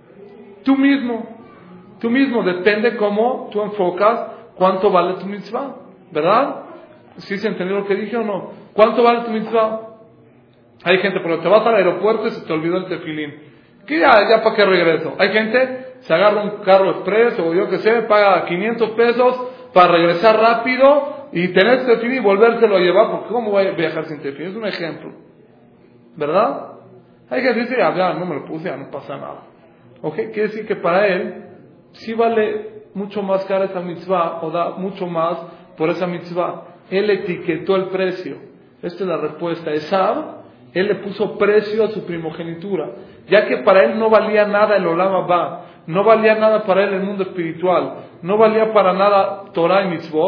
Tú mismo. Tú mismo. Depende cómo tú enfocas cuánto vale tu mitzvah. ¿Verdad? ¿Sí se entendió lo que dije o no? ¿Cuánto vale tu mitzvah? Hay gente, pero te vas al aeropuerto y se te olvidó el tefilín. ¿Qué ya, ya para qué regreso? Hay gente, se agarra un carro express o yo que sé, paga quinientos pesos para regresar rápido y tener tefilín y volvérselo a llevar, porque ¿cómo voy a viajar sin tefilín? Es un ejemplo, ¿verdad? Hay gente que dice, ya, ya no me lo puse, ya no pasa nada. ¿Ok? Quiere decir que para él sí vale mucho más cara esa mitzvah o da mucho más por esa mitzvah. Él etiquetó el precio. Esta es la respuesta. Esaú, él le puso precio a su primogenitura, ya que para él no valía nada el Olam Haba, no valía nada para él el mundo espiritual, no valía para nada Torah y mitzvot.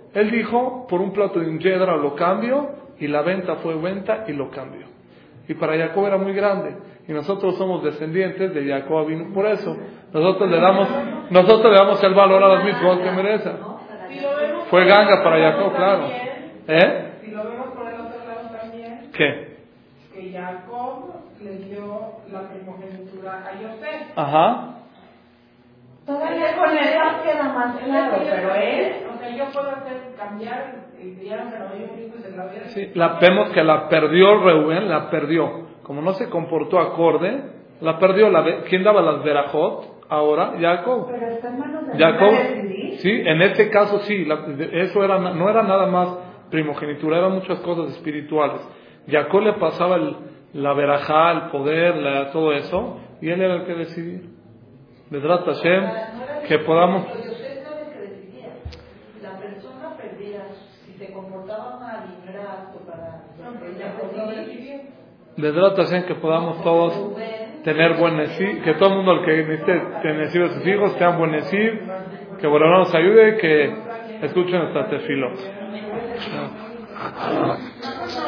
Él dijo, por un plato de un yedra lo cambio, y la venta fue venta y lo cambio. Y para Jacob era muy grande. Y nosotros somos descendientes de Jacob vino por eso. Nosotros le damos, nosotros le damos el valor a las mitzvot que merecen. Fue ganga para Jacob, claro. ¿Eh? Si lo vemos por el otro lado también, ¿Qué? que Jacob le dio la primogenitura a Yosef. Ajá. Todavía con edad queda más claro, pero él... O sea, yo puedo hacer cambiar, y que ya no se lo doy un hijo y se lo doy a Sí, la, vemos que la perdió Reubén, la perdió. Como no se comportó acorde, la perdió. La, ¿Quién daba las verajot? Ahora, Jacob. Pero está en manos de Jacob, decidir. sí, en este caso sí, la, eso era, no era nada más primogenitura, eran muchas cosas espirituales. Jacob le pasaba el, la verajá, el poder, la, todo eso, y él era el que decidía. Bedrat Hashem, que podamos... Yosef no era el que decidía. La persona perdida, si se comportaba mal y no era apto para decidir. Bedrat Hashem, que podamos todos tener buen nesib, que todo el mundo el que necesite tener nesib de sus hijos tengan buen nesib, que Borolá nos ayude, que escuchen nuestra tefilot.